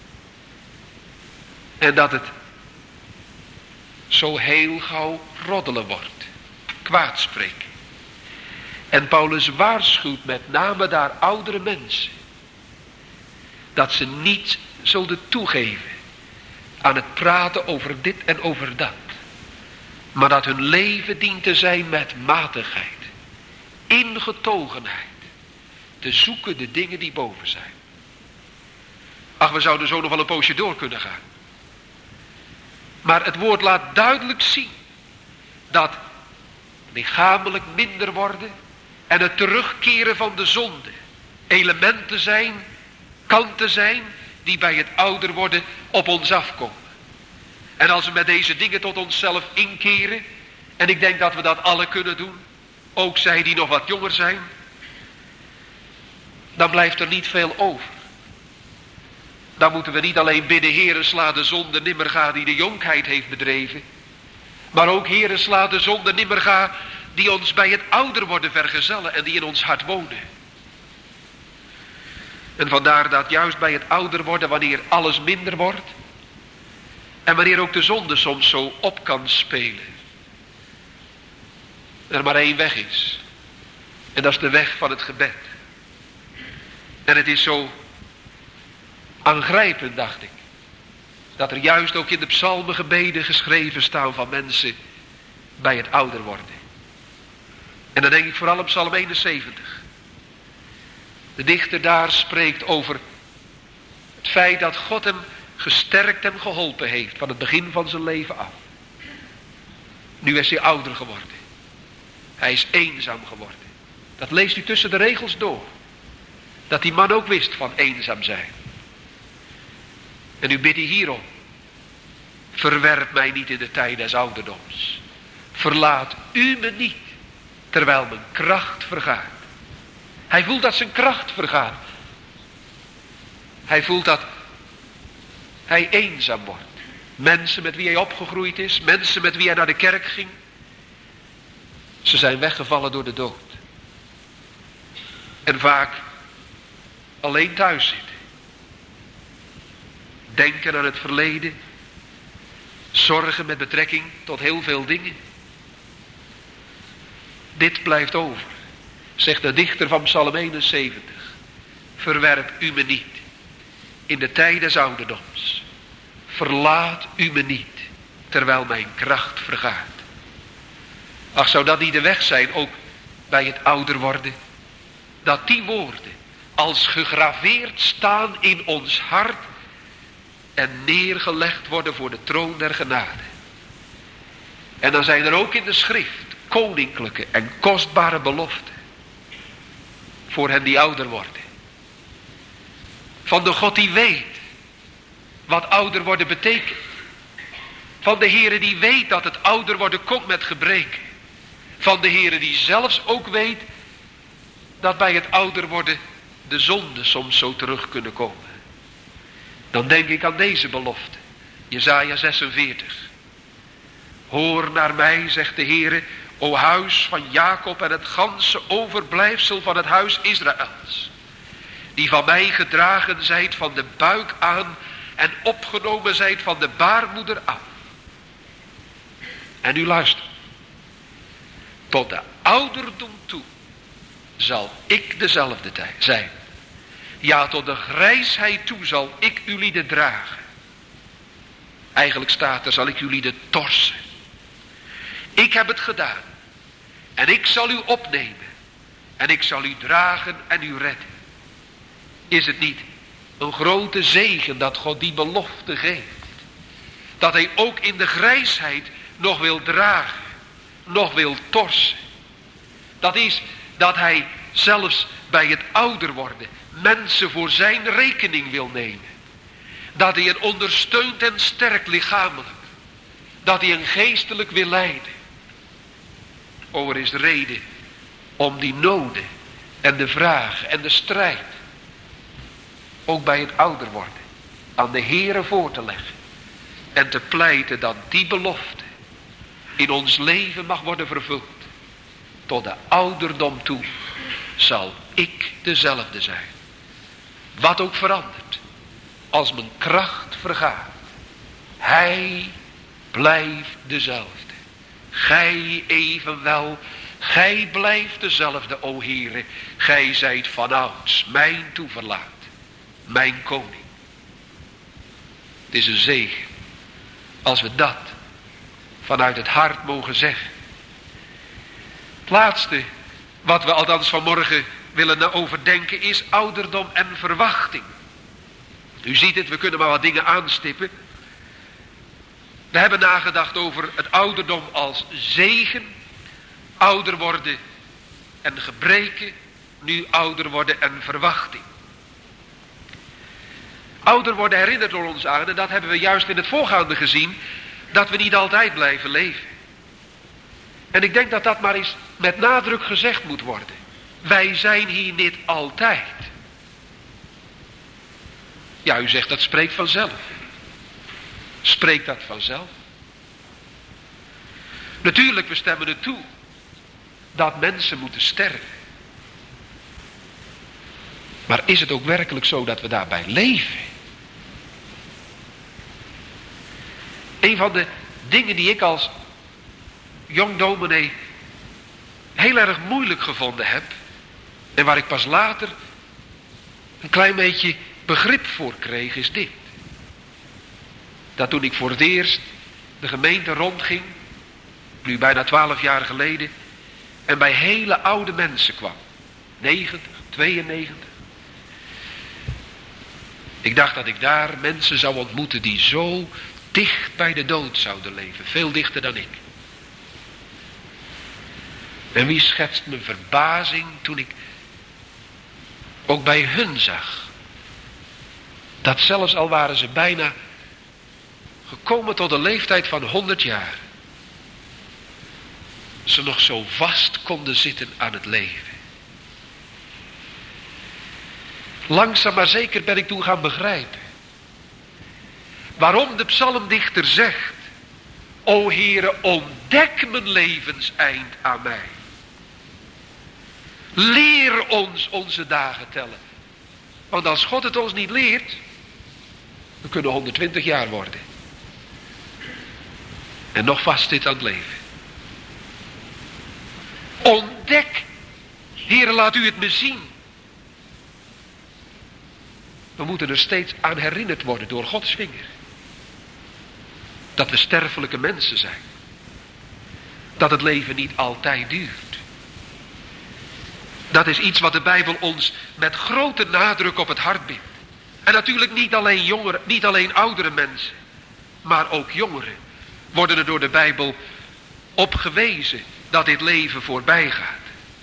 En dat het zo heel gauw roddelen wordt, kwaadspreken. En Paulus waarschuwt met name daar oudere mensen, dat ze niet zullen toegeven aan het praten over dit en over dat. Maar dat hun leven dient te zijn met matigheid, ingetogenheid, te zoeken de dingen die boven zijn. Ach, we zouden zo nog wel een poosje door kunnen gaan. Maar het woord laat duidelijk zien dat lichamelijk minder worden en het terugkeren van de zonde elementen zijn, kanten zijn die bij het ouder worden op ons afkomen. En als we met deze dingen tot onszelf inkeren, en ik denk dat we dat alle kunnen doen, ook zij die nog wat jonger zijn, dan blijft er niet veel over. Dan moeten we niet alleen bidden: Heere, sla de zonde nimmer ga die de jonkheid heeft bedreven, maar ook: Heere, sla de zonde nimmer ga die ons bij het ouder worden vergezellen en die in ons hart wonen. En vandaar dat juist bij het ouder worden, wanneer alles minder wordt en wanneer ook de zonde soms zo op kan spelen, er maar één weg is. En dat is de weg van het gebed. En het is zo aangrijpend, dacht ik, dat er juist ook in de psalmen gebeden geschreven staan van mensen bij het ouder worden. En dan denk ik vooral op Psalm eenenzeventig. De dichter daar spreekt over het feit dat God hem gesterkt en geholpen heeft van het begin van zijn leven af. Nu is hij ouder geworden. Hij is eenzaam geworden. Dat leest u tussen de regels door. Dat die man ook wist van eenzaam zijn. En nu bidt hij hierom: verwerp mij niet in de tijd des ouderdoms. Verlaat u me niet, terwijl mijn kracht vergaat. Hij voelt dat zijn kracht vergaat. Hij voelt dat hij eenzaam wordt. Mensen met wie hij opgegroeid is, mensen met wie hij naar de kerk ging, ze zijn weggevallen door de dood. En vaak alleen thuis zitten. Denken aan het verleden. Zorgen met betrekking tot heel veel dingen. Dit blijft over, zegt de dichter van Psalm eenenzeventig. Verwerp u me niet in de tijd des ouderdoms. Verlaat u me niet, terwijl mijn kracht vergaat. Ach, zou dat niet de weg zijn, ook bij het ouder worden, dat die woorden als gegraveerd staan in ons hart en neergelegd worden voor de troon der genade. En dan zijn er ook in de schrift koninklijke en kostbare beloften voor hen die ouder worden. Van de God die weet wat ouder worden betekent. Van de Heere die weet dat het ouder worden komt met gebreken. Van de Heere die zelfs ook weet dat bij het ouder worden de zonden soms zo terug kunnen komen. Dan denk ik aan deze belofte. Jesaja zesenveertig. Hoor naar mij, zegt de Heere, o huis van Jacob en het ganse overblijfsel van het huis Israëls. Die van mij gedragen zijt van de buik aan en opgenomen zijt van de baarmoeder af. En u luistert. Tot de ouderdom toe zal ik dezelfde zijn. Ja, tot de grijsheid toe zal ik u lieden dragen. Eigenlijk staat er, zal ik u lieden torsen. Ik heb het gedaan. En ik zal u opnemen. En ik zal u dragen en u redden. Is het niet een grote zegen dat God die belofte geeft? Dat hij ook in de grijsheid nog wil dragen. Nog wil torsen. Dat is dat hij zelfs bij het ouder worden mensen voor zijn rekening wil nemen. Dat hij hen ondersteunt en sterkt lichamelijk. Dat hij hen geestelijk wil leiden. O, er is reden om die noden en de vragen en de strijd ook bij het ouder worden aan de Heere voor te leggen. En te pleiten dat die belofte in ons leven mag worden vervuld. Tot de ouderdom toe zal ik dezelfde zijn. Wat ook verandert. Als mijn kracht vergaat. Hij blijft dezelfde. Gij evenwel. Gij blijft dezelfde, o Heere. Gij zijt vanouds mijn toeverlaat. Mijn koning. Het is een zegen. Als we dat vanuit het hart mogen zeggen. Het laatste wat we althans vanmorgen willen overdenken is ouderdom en verwachting. U ziet het, we kunnen maar wat dingen aanstippen. We hebben nagedacht over het ouderdom als zegen. Ouder worden en gebreken. Nu ouder worden en verwachting. Ouder worden herinnert door ons aan, en dat hebben we juist in het voorgaande gezien, dat we niet altijd blijven leven. En ik denk dat dat maar eens met nadruk gezegd moet worden. Wij zijn hier niet altijd. Ja, u zegt dat spreekt vanzelf. Spreekt dat vanzelf? Natuurlijk, we stemmen het toe dat mensen moeten sterven. Maar is het ook werkelijk zo dat we daarbij leven? Een van de dingen die ik als jong dominee heel erg moeilijk gevonden heb, en waar ik pas later een klein beetje begrip voor kreeg, is dit. Dat toen ik voor het eerst de gemeente rondging, nu bijna twaalf jaar geleden, en bij hele oude mensen kwam, negentig, tweeënnegentig. Ik dacht dat ik daar mensen zou ontmoeten die zo dicht bij de dood zouden leven, veel dichter dan ik. En wie schetst mijn verbazing toen ik ook bij hun zag, dat zelfs al waren ze bijna gekomen tot een leeftijd van honderd jaar, ze nog zo vast konden zitten aan het leven. Langzaam maar zeker ben ik toen gaan begrijpen waarom de psalmdichter zegt: O Heere, ontdek mijn levenseind aan mij. Leer ons onze dagen tellen. Want als God het ons niet leert, we kunnen honderdtwintig jaar worden. En nog vast zit aan het leven. Ontdek. Heere, laat u het me zien. We moeten er steeds aan herinnerd worden door Gods vinger. Dat we sterfelijke mensen zijn. Dat het leven niet altijd duurt. Dat is iets wat de Bijbel ons met grote nadruk op het hart bindt. En natuurlijk niet alleen jongeren, niet alleen oudere mensen, maar ook jongeren worden er door de Bijbel op gewezen dat dit leven voorbij gaat.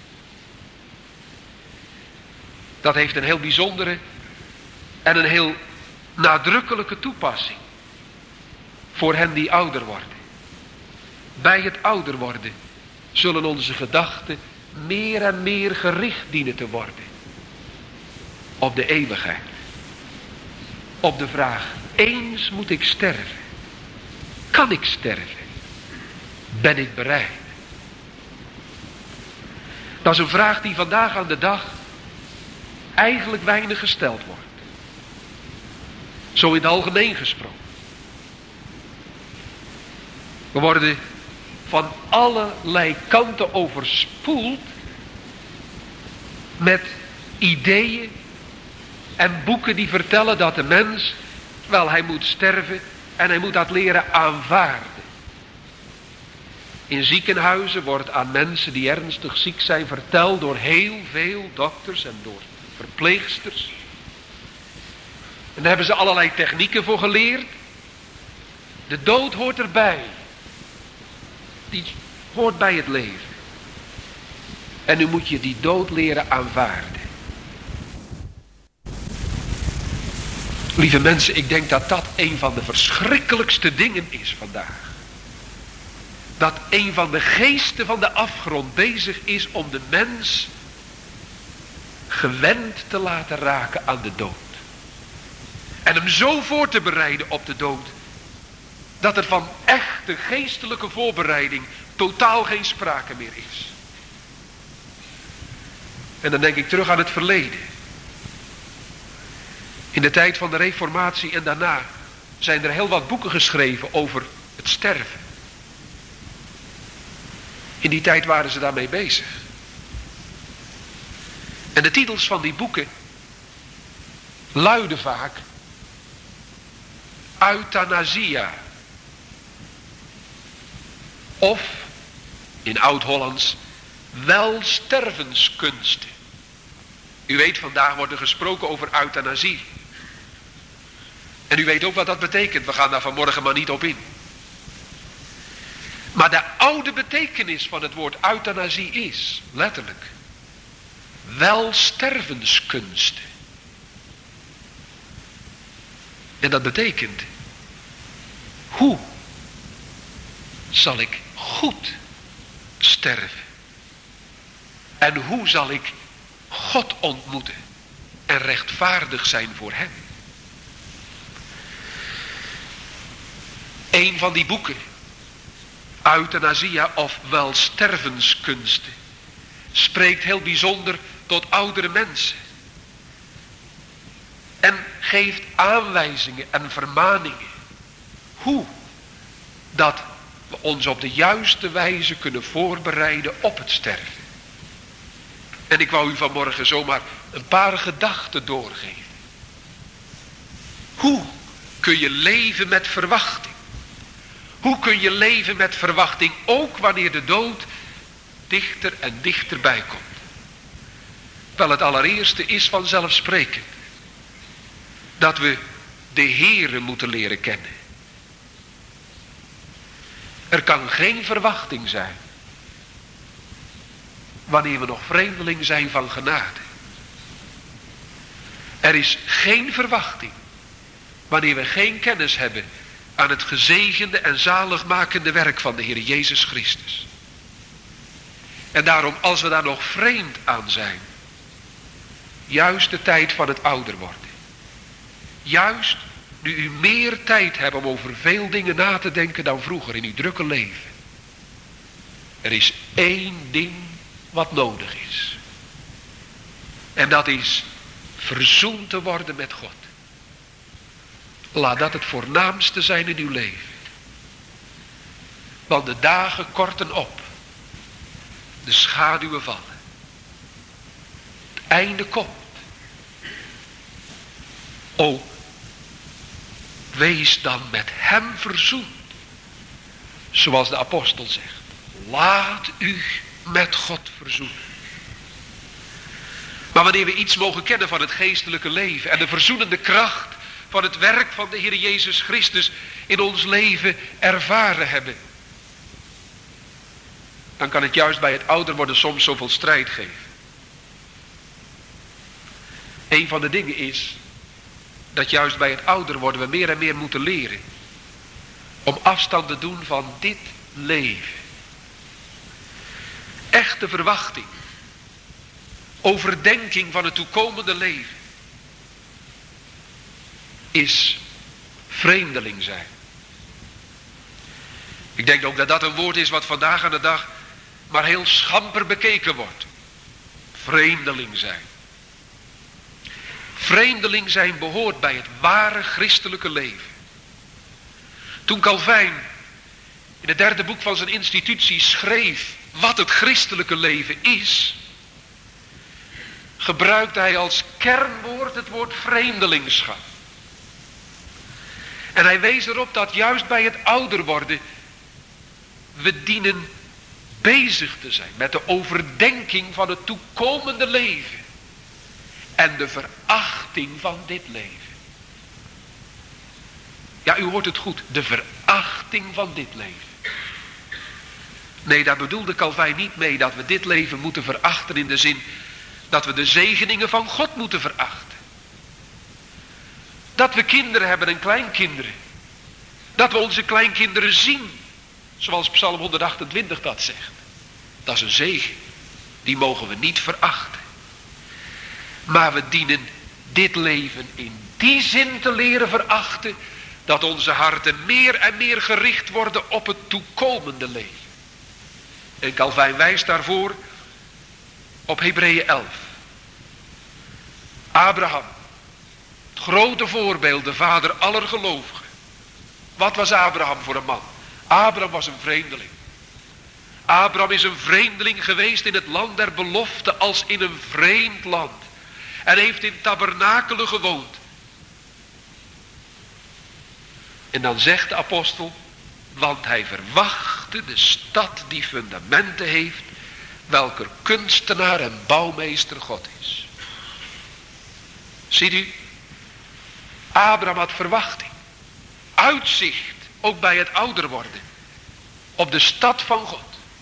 Dat heeft een heel bijzondere en een heel nadrukkelijke toepassing voor hen die ouder worden. Bij het ouder worden zullen onze gedachten meer en meer gericht dienen te worden op de eeuwigheid. Op de vraag, eens moet ik sterven. Kan ik sterven? Ben ik bereid? Dat is een vraag die vandaag aan de dag eigenlijk weinig gesteld wordt. Zo in het algemeen gesproken. We worden van allerlei kanten overspoeld met ideeën en boeken die vertellen dat de mens, wel, hij moet sterven en hij moet dat leren aanvaarden. In ziekenhuizen wordt aan mensen die ernstig ziek zijn verteld door heel veel dokters en door verpleegsters. En daar hebben ze allerlei technieken voor geleerd. De dood hoort erbij. Die hoort bij het leven. En nu moet je die dood leren aanvaarden. Lieve mensen, ik denk dat dat een van de verschrikkelijkste dingen is vandaag. Dat een van de geesten van de afgrond bezig is om de mens gewend te laten raken aan de dood. En hem zo voor te bereiden op de dood, dat er van echte geestelijke voorbereiding totaal geen sprake meer is. En dan denk ik terug aan het verleden. In de tijd van de Reformatie en daarna zijn er heel wat boeken geschreven over het sterven. In die tijd waren ze daarmee bezig. En de titels van die boeken luiden vaak euthanasia. Of in Oud-Hollands welstervenskunsten. U weet, vandaag wordt er gesproken over euthanasie. En u weet ook wat dat betekent. We gaan daar vanmorgen maar niet op in. Maar de oude betekenis van het woord euthanasie is, letterlijk, welstervenskunsten. En dat betekent, hoe zal ik goed sterven? En hoe zal ik God ontmoeten en rechtvaardig zijn voor hem? Een van die boeken, euthanasia of welstervenskunsten, spreekt heel bijzonder tot oudere mensen. En geeft aanwijzingen en vermaningen. Hoe dat we ons op de juiste wijze kunnen voorbereiden op het sterven. En ik wou u vanmorgen zomaar een paar gedachten doorgeven. Hoe kun je leven met verwachting? Hoe kun je leven met verwachting ook wanneer de dood dichter en dichterbij komt? Wel, het allereerste is vanzelfsprekend dat we de Heere moeten leren kennen. Er kan geen verwachting zijn wanneer we nog vreemdeling zijn van genade. Er is geen verwachting wanneer we geen kennis hebben aan het gezegende en zaligmakende werk van de Heer Jezus Christus. En daarom, als we daar nog vreemd aan zijn, juist de tijd van het ouder worden. Juist nu u meer tijd hebt om over veel dingen na te denken dan vroeger in uw drukke leven. Er is één ding wat nodig is. En dat is verzoend te worden met God. Laat dat het voornaamste zijn in uw leven. Want de dagen korten op. De schaduwen vallen. Het einde komt. O, wees dan met hem verzoend. Zoals de apostel zegt. Laat u met God verzoenen. Maar wanneer we iets mogen kennen van het geestelijke leven en de verzoenende kracht van het werk van de Heer Jezus Christus in ons leven ervaren hebben, dan kan het juist bij het ouder worden soms zoveel strijd geven. Een van de dingen is dat juist bij het ouder worden we meer en meer moeten leren om afstand te doen van dit leven. Echte verwachting, overdenking van het toekomende leven is vreemdeling zijn. Ik denk ook dat dat een woord is wat vandaag aan de dag maar heel schamper bekeken wordt. Vreemdeling zijn. Vreemdeling zijn behoort bij het ware christelijke leven. Toen Calvijn in het derde boek van zijn institutie schreef wat het christelijke leven is, gebruikte hij als kernwoord het woord vreemdelingschap. En hij wees erop dat juist bij het ouder worden we dienen bezig te zijn met de overdenking van het toekomende leven en de verachting van dit leven. Ja, u hoort het goed, de verachting van dit leven. Nee, daar bedoelde Calvijn niet mee dat we dit leven moeten verachten in de zin dat we de zegeningen van God moeten verachten. Dat we kinderen hebben en kleinkinderen. Dat we onze kleinkinderen zien, zoals Psalm honderdachtentwintig dat zegt. Dat is een zegen, die mogen we niet verachten. Maar we dienen dit leven in die zin te leren verachten, dat onze harten meer en meer gericht worden op het toekomende leven. En Calvijn wijst daarvoor op Hebreeën elf. Abraham, het grote voorbeeld, de vader aller gelovigen. Wat was Abraham voor een man? Abraham was een vreemdeling. Abraham is een vreemdeling geweest in het land der belofte als in een vreemd land. En heeft in tabernakelen gewoond. En dan zegt de apostel, want hij verwachtte de stad die fundamenten heeft, welker kunstenaar en bouwmeester God is. Ziet u, Abraham had verwachting, uitzicht, ook bij het ouder worden, op de stad van God.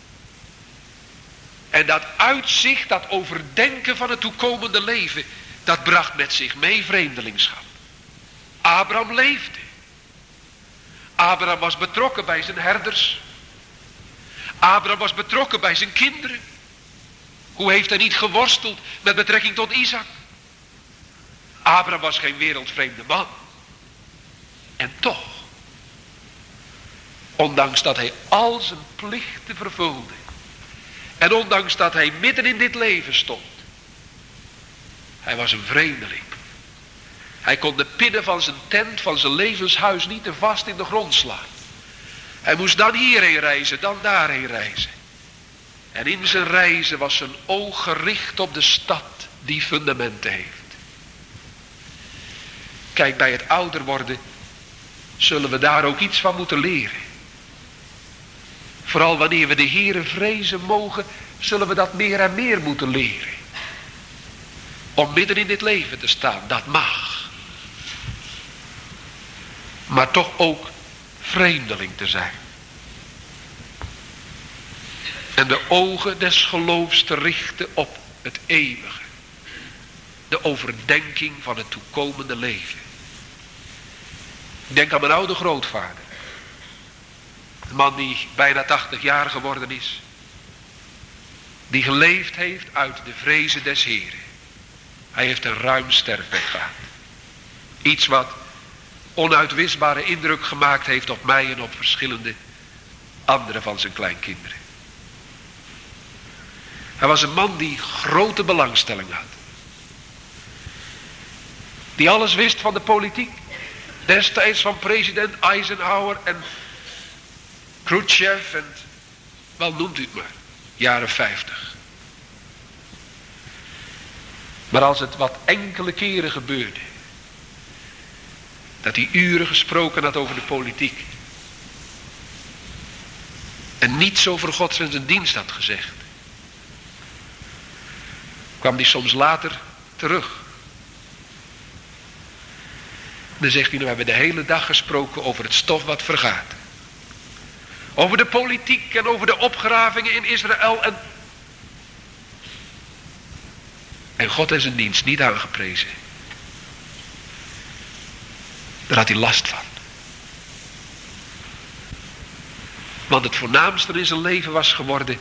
En dat uitzicht, dat overdenken van het toekomende leven, dat bracht met zich mee vreemdelingschap. Abraham leefde. Abraham was betrokken bij zijn herders. Abraham was betrokken bij zijn kinderen. Hoe heeft hij niet geworsteld met betrekking tot Isaac? Abraham was geen wereldvreemde man. En toch, ondanks dat hij al zijn plichten vervulde, en ondanks dat hij midden in dit leven stond, hij was een vreemdeling. Hij kon de pinnen van zijn tent, van zijn levenshuis niet te vast in de grond slaan. Hij moest dan hierheen reizen, dan daarheen reizen. En in zijn reizen was zijn oog gericht op de stad die fundamenten heeft. Kijk, bij het ouder worden zullen we daar ook iets van moeten leren. Vooral wanneer we de Heere vrezen mogen, zullen we dat meer en meer moeten leren. Om midden in dit leven te staan, dat mag. Maar toch ook vreemdeling te zijn. En de ogen des geloofs te richten op het eeuwige. De overdenking van het toekomende leven. Ik denk aan mijn oude grootvader. Een man die bijna tachtig jaar geworden is. Die geleefd heeft uit de vrezen des Heren. Hij heeft een ruim sterfbed gehad. Iets wat onuitwisbare indruk gemaakt heeft op mij en op verschillende andere van zijn kleinkinderen. Hij was een man die grote belangstelling had. Die alles wist van de politiek. Destijds van president Eisenhower en Khrushchev en wel noemt u het maar. Jaren vijftig. Maar als het wat enkele keren gebeurde, dat hij uren gesproken had over de politiek, en niets over God en zijn dienst had gezegd, kwam hij soms later terug. Dan zegt hij, nou, we hebben de hele dag gesproken over het stof wat vergaat. Over de politiek en over de opgravingen in Israël. En, en God is zijn dienst niet aangeprezen. Daar had hij last van. Want het voornaamste in zijn leven was geworden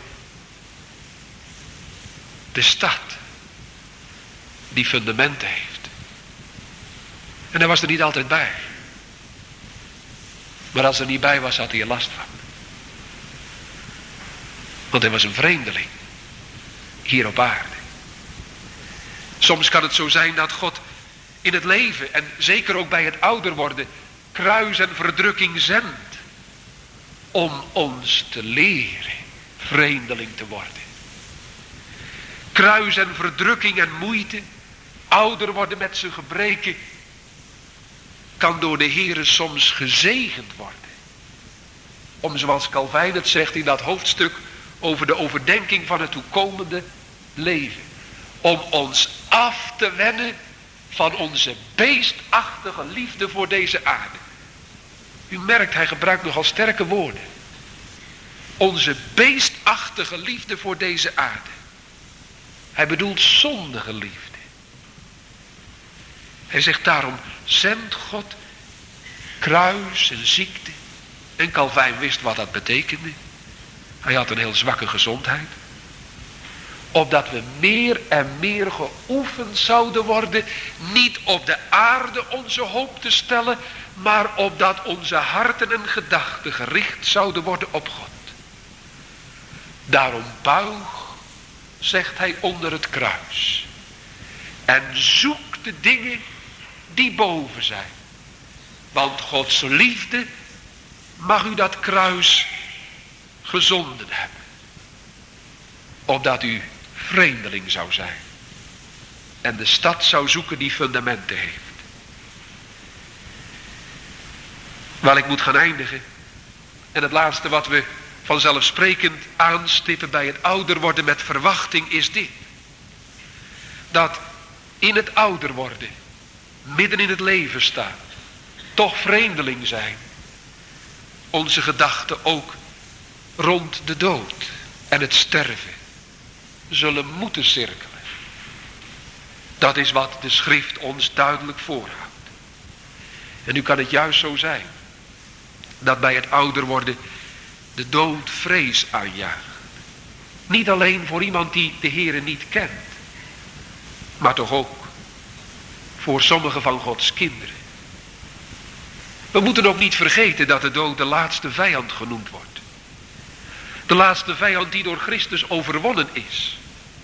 de stad die fundamenten heeft. En hij was er niet altijd bij. Maar als er niet bij was, had hij er last van. Want hij was een vreemdeling. Hier op aarde. Soms kan het zo zijn dat God in het leven, en zeker ook bij het ouder worden, kruis en verdrukking zendt. Om ons te leren vreemdeling te worden. Kruis en verdrukking en moeite, ouder worden met zijn gebreken, kan door de Heere soms gezegend worden. Om, zoals Calvijn het zegt in dat hoofdstuk over de overdenking van het toekomende leven, om ons af te wennen van onze beestachtige liefde voor deze aarde. U merkt, hij gebruikt nogal sterke woorden. Onze beestachtige liefde voor deze aarde. Hij bedoelt zondige liefde. Hij zegt daarom, zendt God kruis en ziekte. En Calvijn wist wat dat betekende. Hij had een heel zwakke gezondheid. Opdat we meer en meer geoefend zouden worden. Niet op de aarde onze hoop te stellen. Maar opdat onze harten en gedachten gericht zouden worden op God. Daarom buig, zegt hij, onder het kruis. En zoek de dingen die boven zijn. Want Gods liefde mag u dat kruis gezonden hebben. Opdat u vreemdeling zou zijn. En de stad zou zoeken die fundamenten heeft. Waar ik moet gaan eindigen. En het laatste wat we vanzelfsprekend aanstippen bij het ouder worden met verwachting is dit. Dat in het ouder worden, midden in het leven staan, toch vreemdeling zijn. Onze gedachten ook rond de dood en het sterven zullen moeten cirkelen. Dat is wat de schrift ons duidelijk voorhoudt. En nu kan het juist zo zijn dat bij het ouder worden de dood vrees aanjaagt. Niet alleen voor iemand die de Heere niet kent, maar toch ook voor sommige van Gods kinderen. We moeten ook niet vergeten dat de dood de laatste vijand genoemd wordt. De laatste vijand die door Christus overwonnen is.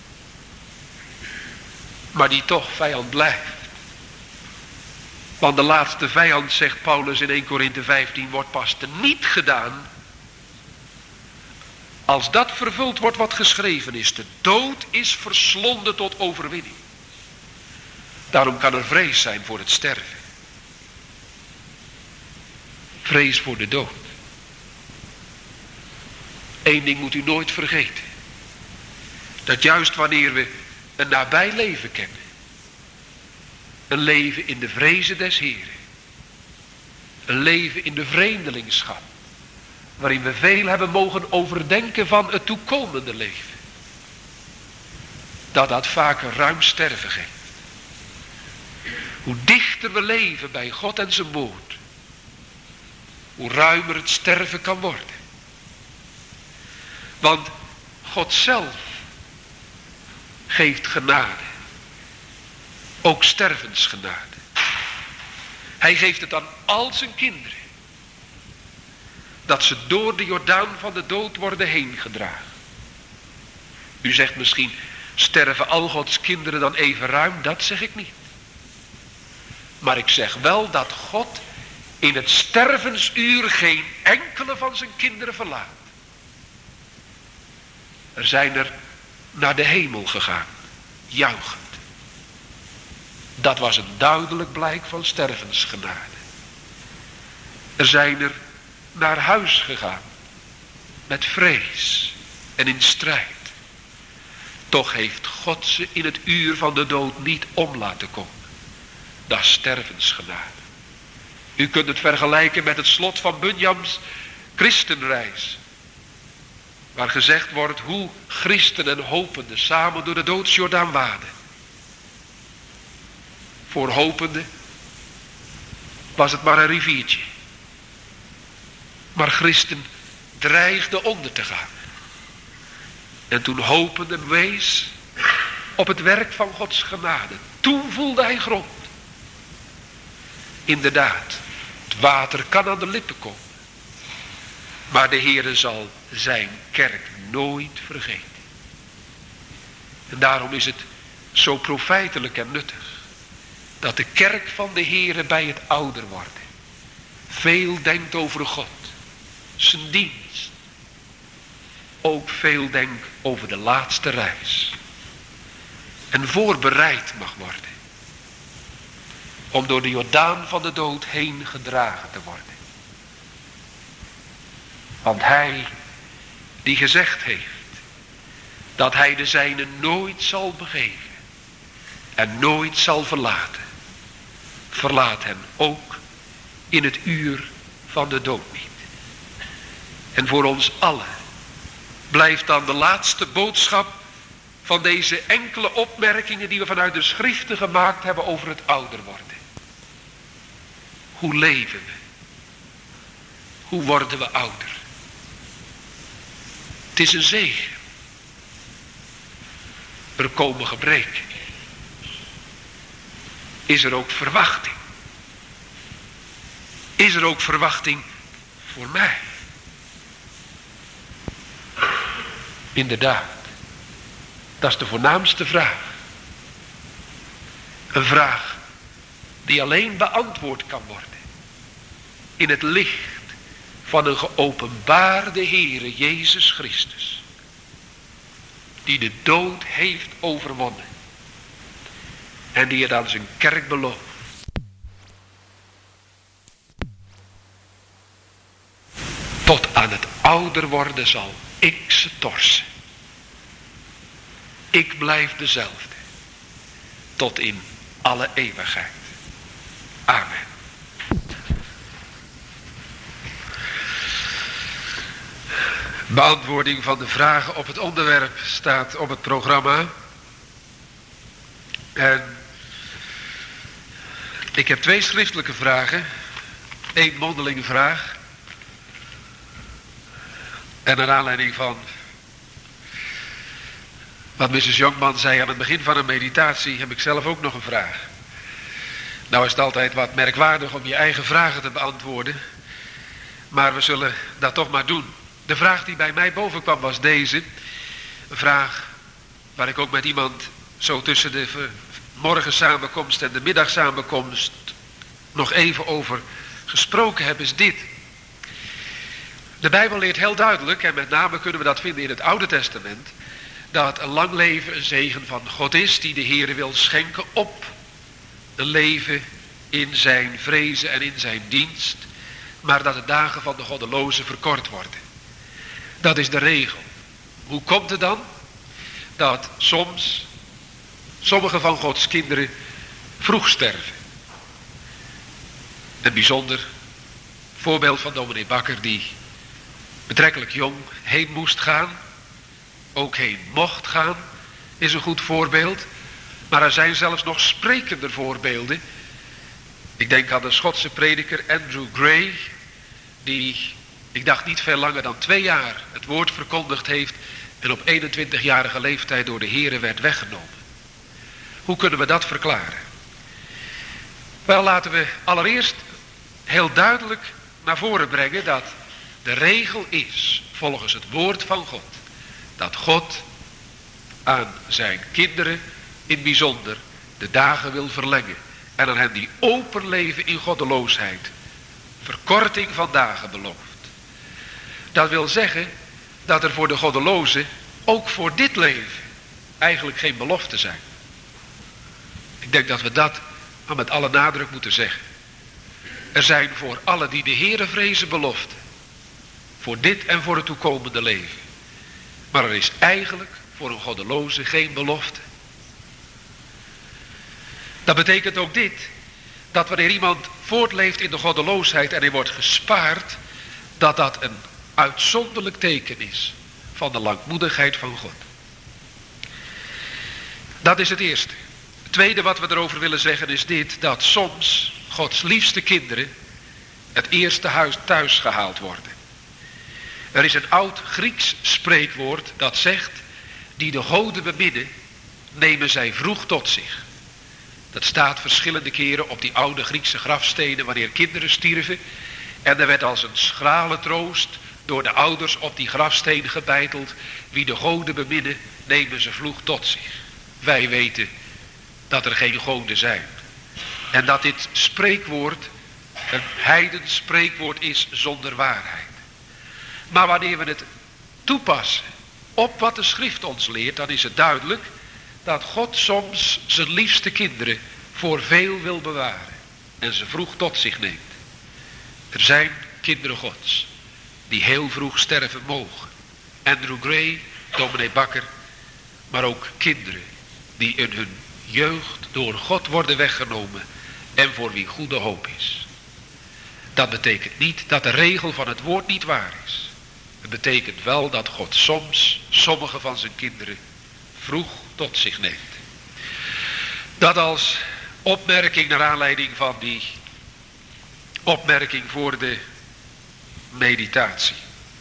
Maar die toch vijand blijft. Want de laatste vijand, zegt Paulus in Eerste Korinthe vijftien, wordt pas teniet gedaan als dat vervuld wordt wat geschreven is. De dood is verslonden tot overwinning. Daarom kan er vrees zijn voor het sterven. Vrees voor de dood. Eén ding moet u nooit vergeten. Dat juist wanneer we een nabij leven kennen. Een leven in de vrezen des Heeren. Een leven in de vreemdelingschap. Waarin we veel hebben mogen overdenken van het toekomende leven. Dat dat vaker ruim sterven geeft. Hoe dichter we leven bij God en zijn woord. Hoe ruimer het sterven kan worden. Want God zelf geeft genade. Ook stervensgenade. Hij geeft het aan al zijn kinderen. Dat ze door de Jordaan van de dood worden heen gedragen. U zegt misschien, sterven al Gods kinderen dan even ruim? Dat zeg ik niet. Maar ik zeg wel dat God in het stervensuur geen enkele van zijn kinderen verlaat. Er zijn er naar de hemel gegaan, juichend. Dat was een duidelijk blijk van stervensgenade. Er zijn er naar huis gegaan, met vrees en in strijd. Toch heeft God ze in het uur van de dood niet om laten komen. Dat is stervensgenade. U kunt het vergelijken met het slot van Bunjams christenreis. Waar gezegd wordt hoe christen en hopende samen door de doodsjordaan waden. Voor hopende was het maar een riviertje. Maar christen dreigde onder te gaan. En toen hopende wees op het werk van Gods genade. Toen voelde hij grond. Inderdaad, het water kan aan de lippen komen. Maar de Heere zal zijn kerk nooit vergeten. En daarom is het zo profijtelijk en nuttig. Dat de kerk van de Heere bij het ouder worden. Veel denkt over God. Zijn dienst. Ook veel denkt over de laatste reis. En voorbereid mag worden. Om door de Jordaan van de dood heen gedragen te worden. Want hij die gezegd heeft dat hij de zijnen nooit zal begeven en nooit zal verlaten, verlaat hen ook in het uur van de dood niet. En voor ons allen blijft dan de laatste boodschap van deze enkele opmerkingen die we vanuit de schriften gemaakt hebben over het ouder worden. Hoe leven we? Hoe worden we ouder? Het is een zegen. Er komen gebreken. Is er ook verwachting? Is er ook verwachting voor mij? Inderdaad. Dat is de voornaamste vraag. Een vraag die alleen beantwoord kan worden. In het licht van een geopenbaarde Heere Jezus Christus. Die de dood heeft overwonnen. En die het aan zijn kerk belooft. Tot aan het ouder worden zal ik ze torsen. Ik blijf dezelfde. Tot in alle eeuwigheid. Amen. Beantwoording van de vragen op het onderwerp staat op het programma. En ik heb twee schriftelijke vragen. Eén mondelinge vraag. En naar aanleiding van wat missus Jongman zei aan het begin van een meditatie, heb ik zelf ook nog een vraag. Nou is het altijd wat merkwaardig om je eigen vragen te beantwoorden. Maar we zullen dat toch maar doen. De vraag die bij mij boven kwam was deze. Een vraag waar ik ook met iemand zo tussen de morgensamenkomst en de middagsamenkomst nog even over gesproken heb, is dit. De Bijbel leert heel duidelijk, en met name kunnen we dat vinden in het Oude Testament, dat een lang leven een zegen van God is, die de Heere wil schenken op een leven in zijn vrezen en in zijn dienst, maar dat de dagen van de goddelozen verkort worden. Dat is de regel. Hoe komt het dan? Dat soms sommige van Gods kinderen vroeg sterven. Een bijzonder voorbeeld van dominee Bakker, die betrekkelijk jong heen moest gaan, ook heen mocht gaan, is een goed voorbeeld. Maar er zijn zelfs nog sprekender voorbeelden. Ik denk aan de Schotse prediker Andrew Gray, die, ik dacht niet veel langer dan twee jaar het woord verkondigd heeft en op eenentwintigjarige leeftijd door de Heere werd weggenomen. Hoe kunnen we dat verklaren? Wel, laten we allereerst heel duidelijk naar voren brengen dat de regel is, volgens het woord van God, dat God aan zijn kinderen in bijzonder de dagen wil verlengen. En aan hen die open leven in goddeloosheid verkorting van dagen belooft. Dat wil zeggen dat er voor de goddelozen ook voor dit leven eigenlijk geen beloften zijn. Ik denk dat we dat maar met alle nadruk moeten zeggen. Er zijn voor alle die de Heere vrezen beloften. Voor dit en voor het toekomende leven. Maar er is eigenlijk voor een goddeloze geen belofte. Dat betekent ook dit, dat wanneer iemand voortleeft in de goddeloosheid en hij wordt gespaard, dat dat een uitzonderlijk teken is van de langmoedigheid van God. Dat is het eerste. Het tweede wat we erover willen zeggen is dit, dat soms Gods liefste kinderen het eerste huis thuis gehaald worden. Er is een oud Grieks spreekwoord dat zegt, die de goden beminnen, nemen zij vroeg tot zich. Dat staat verschillende keren op die oude Griekse grafstenen wanneer kinderen stierven. En er werd als een schrale troost door de ouders op die grafsteen gebeiteld. Wie de goden beminnen, nemen ze vroeg tot zich. Wij weten dat er geen goden zijn. En dat dit spreekwoord een heidens spreekwoord is zonder waarheid. Maar wanneer we het toepassen op wat de schrift ons leert, dan is het duidelijk dat God soms zijn liefste kinderen voor veel wil bewaren en ze vroeg tot zich neemt. Er zijn kinderen Gods die heel vroeg sterven mogen. Andrew Gray, dominee Bakker, maar ook kinderen die in hun jeugd door God worden weggenomen en voor wie goede hoop is. Dat betekent niet dat de regel van het woord niet waar is. Het betekent wel dat God soms sommige van zijn kinderen vroeg tot zich neemt. Dat als opmerking naar aanleiding van die opmerking voor de meditatie.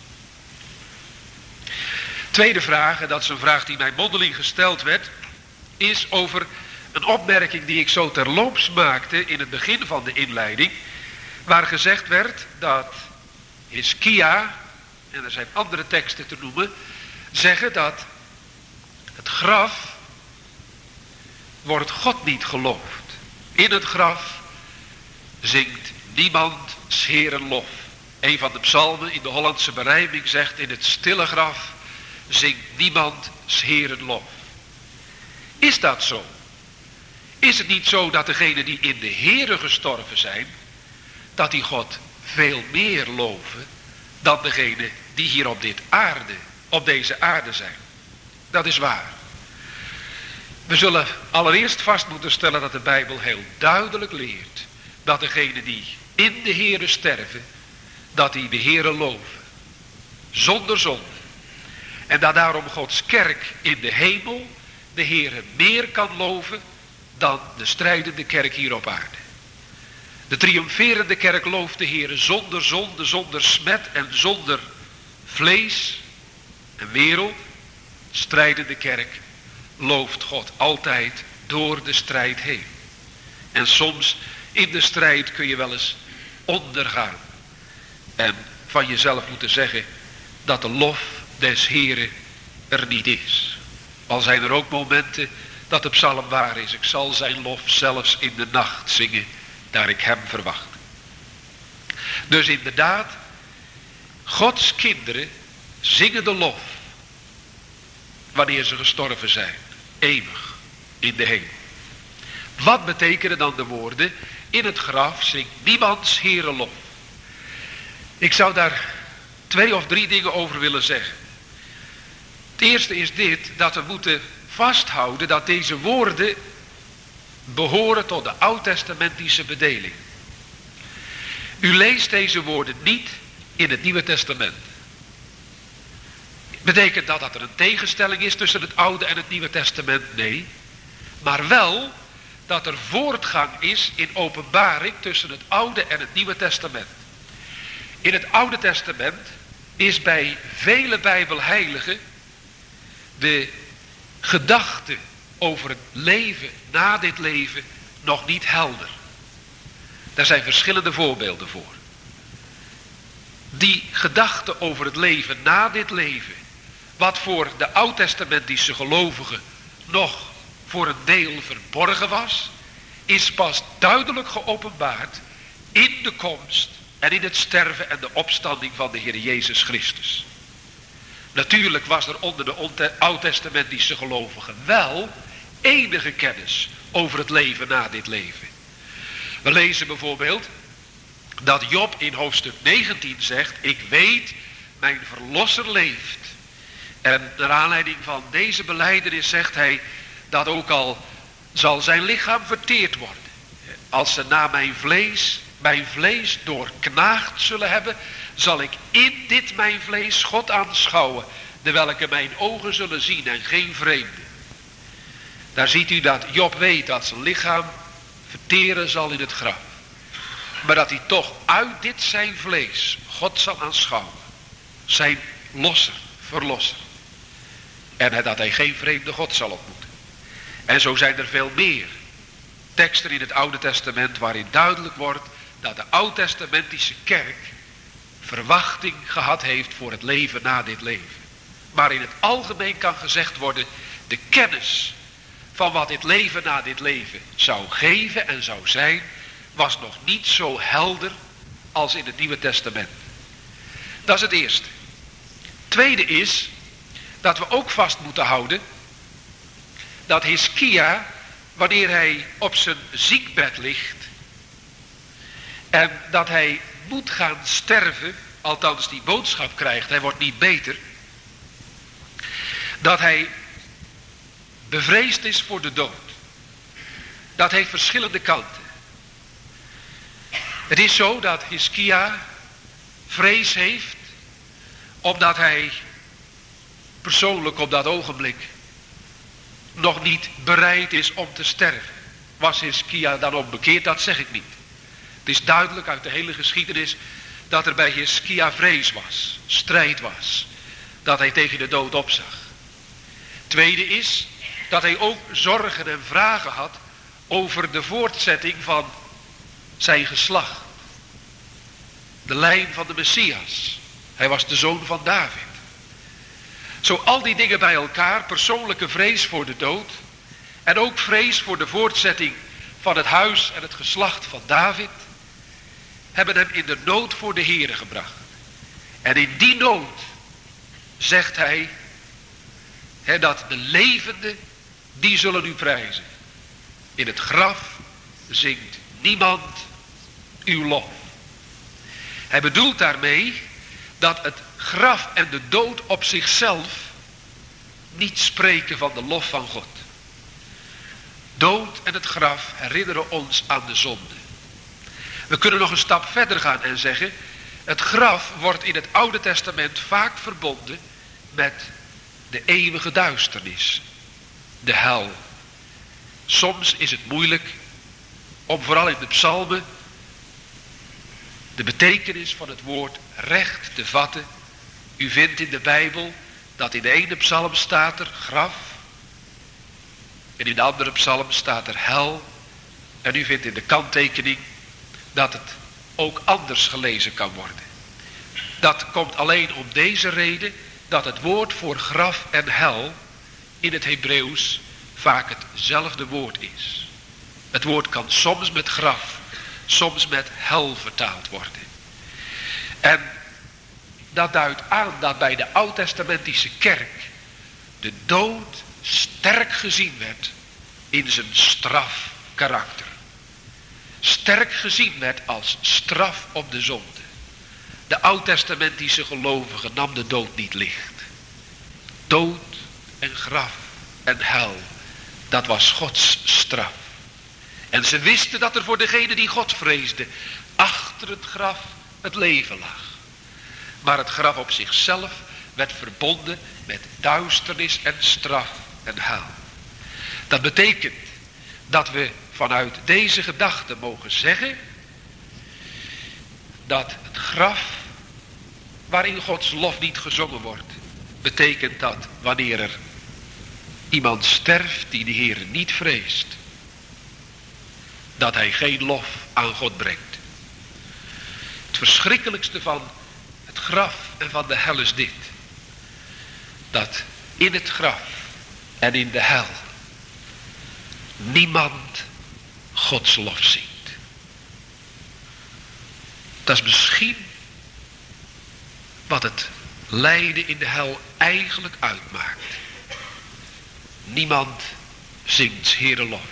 Tweede vraag, en dat is een vraag die mij mondeling gesteld werd, is over een opmerking die ik zo terloops maakte in het begin van de inleiding, waar gezegd werd dat Hiskia, en er zijn andere teksten te noemen, zeggen dat het graf wordt God niet geloofd. In het graf zingt niemand 's Heeren lof. Een van de psalmen in de Hollandse berijming zegt, in het stille graf zingt niemand 's Heeren lof. Is dat zo? Is het niet zo dat degenen die in de Here gestorven zijn, dat die God veel meer loven dan degenen die hier op dit aarde, op deze aarde zijn? Dat is waar. We zullen allereerst vast moeten stellen dat de Bijbel heel duidelijk leert dat degenen die in de Here sterven, dat die de Here loven. Zonder zonde. En dat daarom Gods kerk in de hemel de Here meer kan loven dan de strijdende kerk hier op aarde. De triomferende kerk looft de Here zonder zonde, zonder smet en zonder vlees en wereld. De strijdende kerk looft God altijd door de strijd heen. En soms in de strijd kun je wel eens ondergaan. En van jezelf moeten zeggen dat de lof des Heren er niet is. Al zijn er ook momenten dat de psalm waar is. Ik zal zijn lof zelfs in de nacht zingen, daar ik hem verwacht. Dus inderdaad, Gods kinderen zingen de lof wanneer ze gestorven zijn. Eeuwig in de hemel. Wat betekenen dan de woorden, in het graf zingt niemands Heere lof? Ik zou daar twee of drie dingen over willen zeggen. Het eerste is dit, dat we moeten vasthouden dat deze woorden behoren tot de oud-testamentische bedeling. U leest deze woorden niet in het Nieuwe Testament. Betekent dat dat er een tegenstelling is tussen het Oude en het Nieuwe Testament? Nee. Maar wel dat er voortgang is in openbaring tussen het Oude en het Nieuwe Testament. In het Oude Testament is bij vele Bijbelheiligen de gedachte over het leven na dit leven nog niet helder. Daar zijn verschillende voorbeelden voor. Die gedachte over het leven na dit leven, wat voor de oud-testamentische gelovigen nog voor een deel verborgen was, is pas duidelijk geopenbaard in de komst en in het sterven en de opstanding van de Heer Jezus Christus. Natuurlijk was er onder de oud-testamentische gelovigen wel enige kennis over het leven na dit leven. We lezen bijvoorbeeld dat Job in hoofdstuk negentien zegt, ik weet, mijn verlosser leeft, En naar aanleiding van deze belijdenis zegt hij dat ook al zal zijn lichaam verteerd worden, als ze na mijn vlees, mijn vlees doorknaagd zullen hebben, zal ik in dit mijn vlees God aanschouwen, de welke mijn ogen zullen zien en geen vreemde. Daar ziet u dat Job weet dat zijn lichaam verteren zal in het graf. Maar dat hij toch uit dit zijn vlees God zal aanschouwen. Zijn losser, verlosser. En dat hij geen vreemde God zal ontmoeten. En zo zijn er veel meer teksten in het Oude Testament waarin duidelijk wordt dat de Oud-testamentische kerk verwachting gehad heeft voor het leven na dit leven. Maar in het algemeen kan gezegd worden, de kennis van wat dit leven na dit leven zou geven en zou zijn, was nog niet zo helder als in het Nieuwe Testament. Dat is het eerste. Tweede is dat we ook vast moeten houden dat Hiskia, wanneer hij op zijn ziekbed ligt en dat hij moet gaan sterven, althans die boodschap krijgt, hij wordt niet beter, dat hij bevreesd is voor de dood. Dat heeft verschillende kanten. Het is zo dat Hiskia vrees heeft, omdat hij persoonlijk op dat ogenblik nog niet bereid is om te sterven. Was Hiskia dan onbekeerd? Dat zeg ik niet. Het is duidelijk uit de hele geschiedenis dat er bij Hiskia vrees was, strijd was, dat hij tegen de dood opzag. Tweede is dat hij ook zorgen en vragen had over de voortzetting van zijn geslacht. De lijn van de Messias. Hij was de zoon van David. Zo al die dingen bij elkaar, persoonlijke vrees voor de dood en ook vrees voor de voortzetting van het huis en het geslacht van David, hebben hem in de nood voor de Heere gebracht. En in die nood zegt hij, he, dat de levenden, die zullen u prijzen. In het graf zingt niemand uw lof. Hij bedoelt daarmee dat het graf en de dood op zichzelf niet spreken van de lof van God. Dood en het graf herinneren ons aan de zonde. We kunnen nog een stap verder gaan en zeggen, het graf wordt in het Oude Testament vaak verbonden met de eeuwige duisternis, de hel. Soms is het moeilijk om vooral in de psalmen de betekenis van het woord recht te vatten. U vindt in de Bijbel dat in de ene psalm staat er graf en in de andere psalm staat er hel. En u vindt in de kanttekening dat het ook anders gelezen kan worden. Dat komt alleen om deze reden, dat het woord voor graf en hel in het Hebreeuws vaak hetzelfde woord is. Het woord kan soms met graf, soms met hel vertaald worden. En dat duidt aan dat bij de Oud-testamentische kerk de dood sterk gezien werd in zijn strafkarakter. Sterk gezien werd als straf op de zonde. De Oud-testamentische gelovige nam de dood niet licht. Dood en graf en hel, dat was Gods straf. En ze wisten dat er voor degene die God vreesde achter het graf het leven lag. Maar het graf op zichzelf werd verbonden met duisternis en straf en hel. Dat betekent dat we vanuit deze gedachte mogen zeggen dat het graf waarin Gods lof niet gezongen wordt, betekent dat wanneer er iemand sterft die de Heer niet vreest, dat hij geen lof aan God brengt. Het verschrikkelijkste van het graf en van de hel is dit: dat in het graf en in de hel niemand Gods lof zingt. Dat is misschien wat het lijden in de hel eigenlijk uitmaakt. Niemand zingt Heere lof.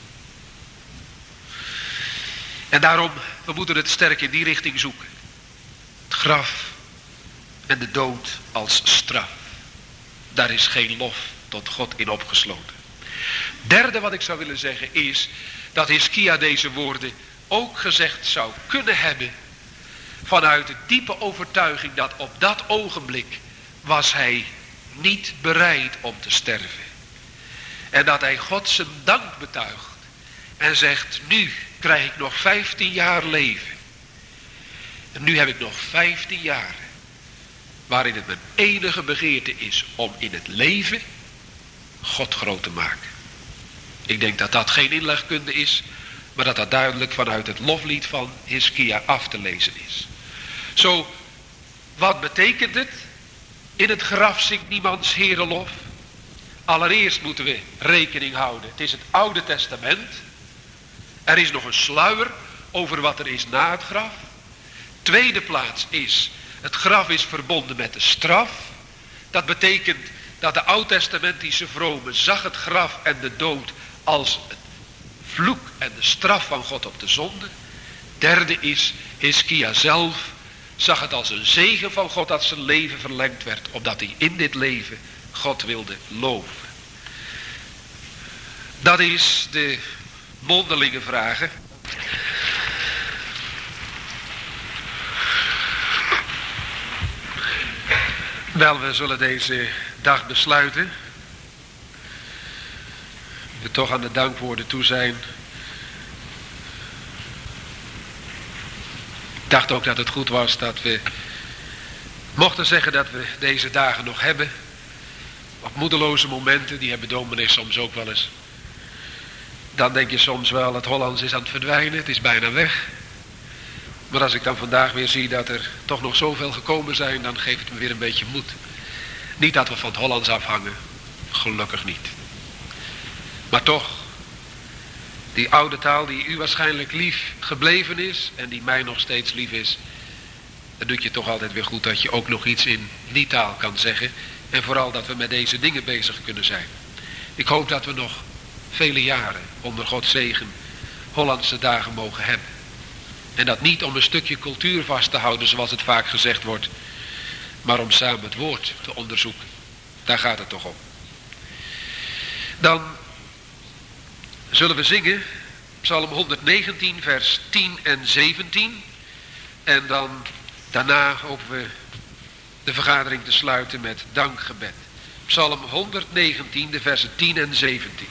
En daarom, we moeten het sterk in die richting zoeken. Het graf en de dood als straf. daar is geen lof tot God in opgesloten. Derde wat ik zou willen zeggen is dat Hiskia deze woorden ook gezegd zou kunnen hebben vanuit de diepe overtuiging dat op dat ogenblik was hij niet bereid om te sterven. En dat hij God zijn dank betuigt en zegt, nu krijg ik nog vijftien jaar leven. En nu heb ik nog vijftien jaar waarin het mijn enige begeerte is om in het leven God groot te maken. Ik denk dat dat geen inlegkunde is, maar dat dat duidelijk vanuit het loflied van Hiskia af te lezen is. Zo, wat betekent het? In het graf zingt niemands herenlof. Allereerst moeten we rekening houden. Het is het Oude Testament. Er is nog een sluier over wat er is na het graf. Tweede plaats is, het graf is verbonden met de straf. Dat betekent dat de oud-testamentische vrome zag het graf en de dood als het vloek en de straf van God op de zonde. Derde is, Hiskia zelf zag het als een zegen van God dat zijn leven verlengd werd, opdat hij in dit leven God wilde loven. Dat is de mondelinge vragen. Wel, we zullen deze dag besluiten. We toch aan de dankwoorden toe zijn. Ik dacht ook dat het goed was dat we mochten zeggen dat we deze dagen nog hebben. Op moedeloze momenten, die hebben dominees soms ook wel eens. Dan denk je soms wel, het Hollands is aan het verdwijnen, het is bijna weg. Maar als ik dan vandaag weer zie dat er toch nog zoveel gekomen zijn, dan geeft het me weer een beetje moed. Niet dat we van het Hollands afhangen, gelukkig niet. Maar toch, die oude taal die u waarschijnlijk lief gebleven is en die mij nog steeds lief is, dan doet je toch altijd weer goed dat je ook nog iets in die taal kan zeggen. En vooral dat we met deze dingen bezig kunnen zijn. Ik hoop dat we nog vele jaren onder Gods zegen Hollandse dagen mogen hebben. En dat niet om een stukje cultuur vast te houden zoals het vaak gezegd wordt, maar om samen het woord te onderzoeken. Daar gaat het toch om. Dan zullen we zingen Psalm honderdnegentien vers tien en zeventien. En dan daarna hopen we de vergadering te sluiten met dankgebed. Psalm honderdnegentien, de versen tien en zeventien.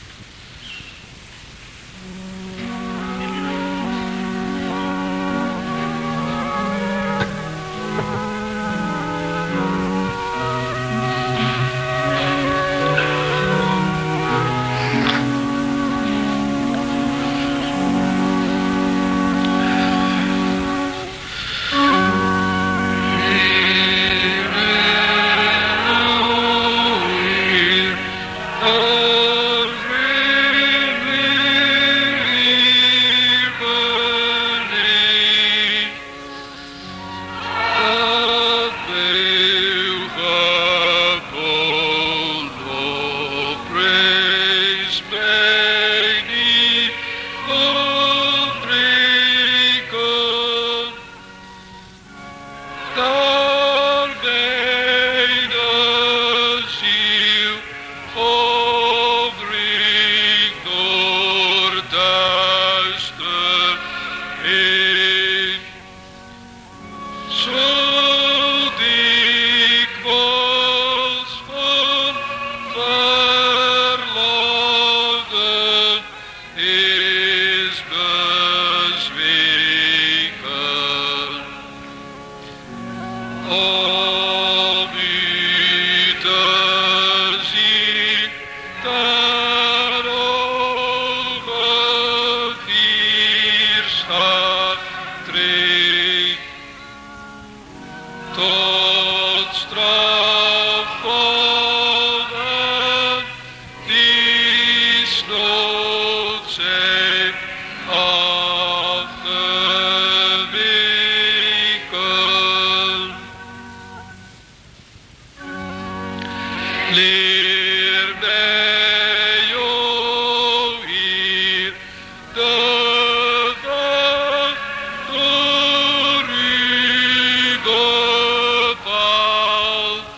Door u bepaald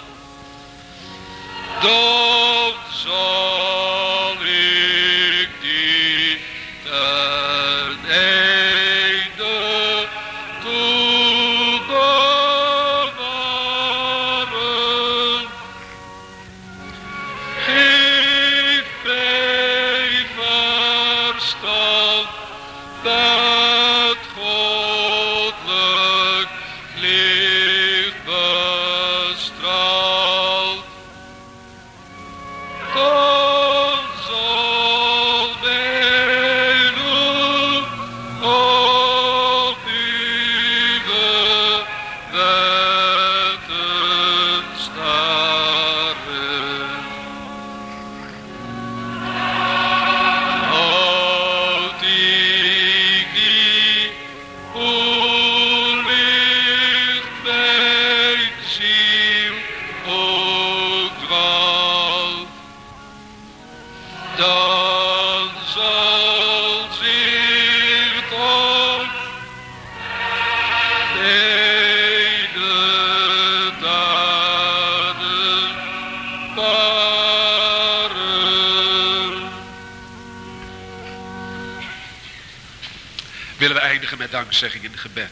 eindigen met dankzegging in gebed.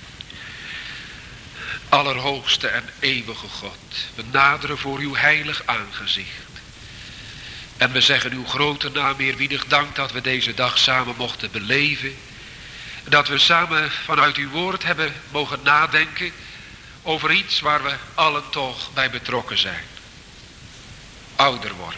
Allerhoogste en eeuwige God, we naderen voor uw heilig aangezicht. En we zeggen uw grote naam eerbiedig dank dat we deze dag samen mochten beleven. Dat we samen vanuit uw woord hebben mogen nadenken over iets waar we allen toch bij betrokken zijn. Ouder worden.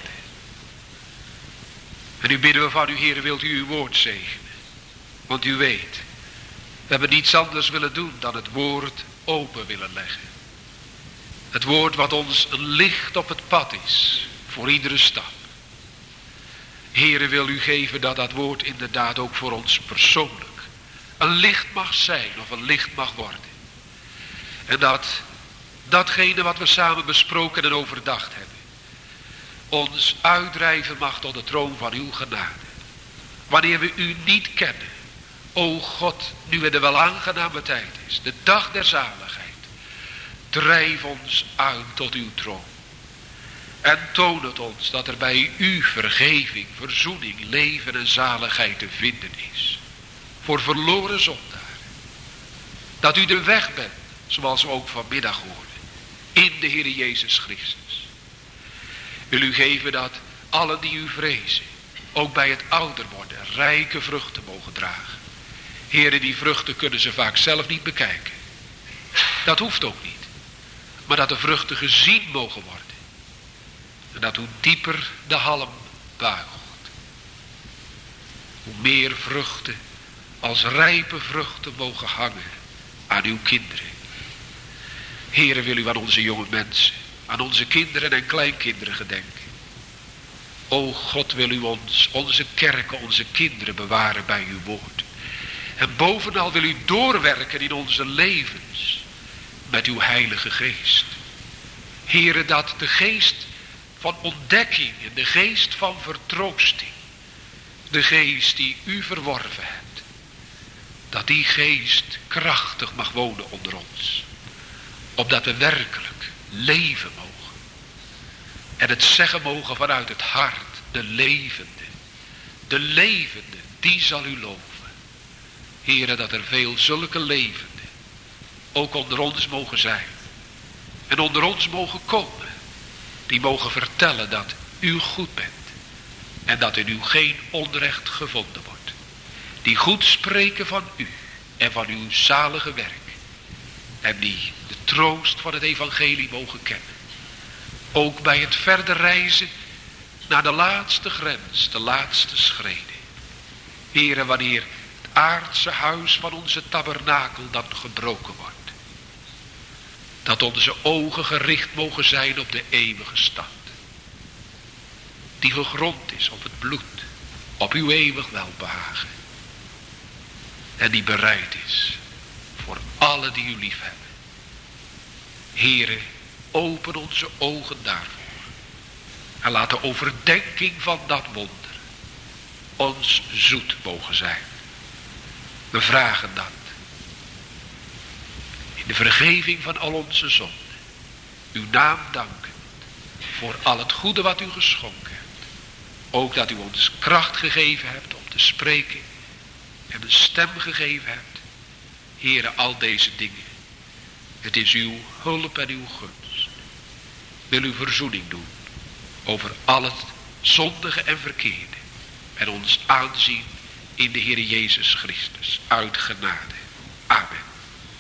En nu bidden we van u, Heer, wilt u uw woord zegenen. Want u weet, we hebben niets anders willen doen dan het woord open willen leggen. Het woord wat ons een licht op het pad is, voor iedere stap. Heere, wil u geven dat dat woord inderdaad ook voor ons persoonlijk een licht mag zijn of een licht mag worden. En dat datgene wat we samen besproken en overdacht hebben, ons uitdrijven mag tot de troon van uw genade. Wanneer we u niet kennen, o God, nu het de wel aangename tijd is, de dag der zaligheid, drijf ons uit tot uw troon. En toon het ons dat er bij u vergeving, verzoening, leven en zaligheid te vinden is. Voor verloren zondaren. Dat u de weg bent, zoals we ook vanmiddag hoorden, in de Heer Jezus Christus. Wil u geven dat allen die u vrezen, ook bij het ouder worden, rijke vruchten mogen dragen. Heren, die vruchten kunnen ze vaak zelf niet bekijken. Dat hoeft ook niet. Maar dat de vruchten gezien mogen worden. En dat hoe dieper de halm buigt, hoe meer vruchten als rijpe vruchten mogen hangen aan uw kinderen. Heere, wil u aan onze jonge mensen, aan onze kinderen en kleinkinderen gedenken. O God, wil u ons, onze kerken, onze kinderen bewaren bij uw woord. En bovenal wil u doorwerken in onze levens met uw heilige geest. Heere, dat de geest van ontdekking en de geest van vertroosting, de geest die u verworven hebt, dat die geest krachtig mag wonen onder ons. Opdat we werkelijk leven mogen. En het zeggen mogen vanuit het hart, de levende, de levende, die zal u loven. Heere, dat er veel zulke levenden ook onder ons mogen zijn. En onder ons mogen komen. Die mogen vertellen dat u goed bent. En dat in u geen onrecht gevonden wordt. Die goed spreken van u en van uw zalige werk. En die de troost van het evangelie mogen kennen. Ook bij het verder reizen naar de laatste grens, de laatste schrede. Heere, wanneer het aardse huis van onze tabernakel dan gebroken wordt. Dat onze ogen gericht mogen zijn op de eeuwige stad. Die gegrond is op het bloed, op uw eeuwig welbehagen. En die bereid is voor alle die u lief hebben. Heere, open onze ogen daarvoor. En laat de overdenking van dat wonder ons zoet mogen zijn. We vragen dat. In de vergeving van al onze zonden. Uw naam danken. Voor al het goede wat u geschonken hebt. Ook dat u ons kracht gegeven hebt om te spreken. En een stem gegeven hebt. Heere, al deze dingen. Het is uw hulp en uw gunst. Wil uw verzoening doen. Over al het zondige en verkeerde. En ons aanzien in de Heer Jezus Christus. Uit genade. Amen.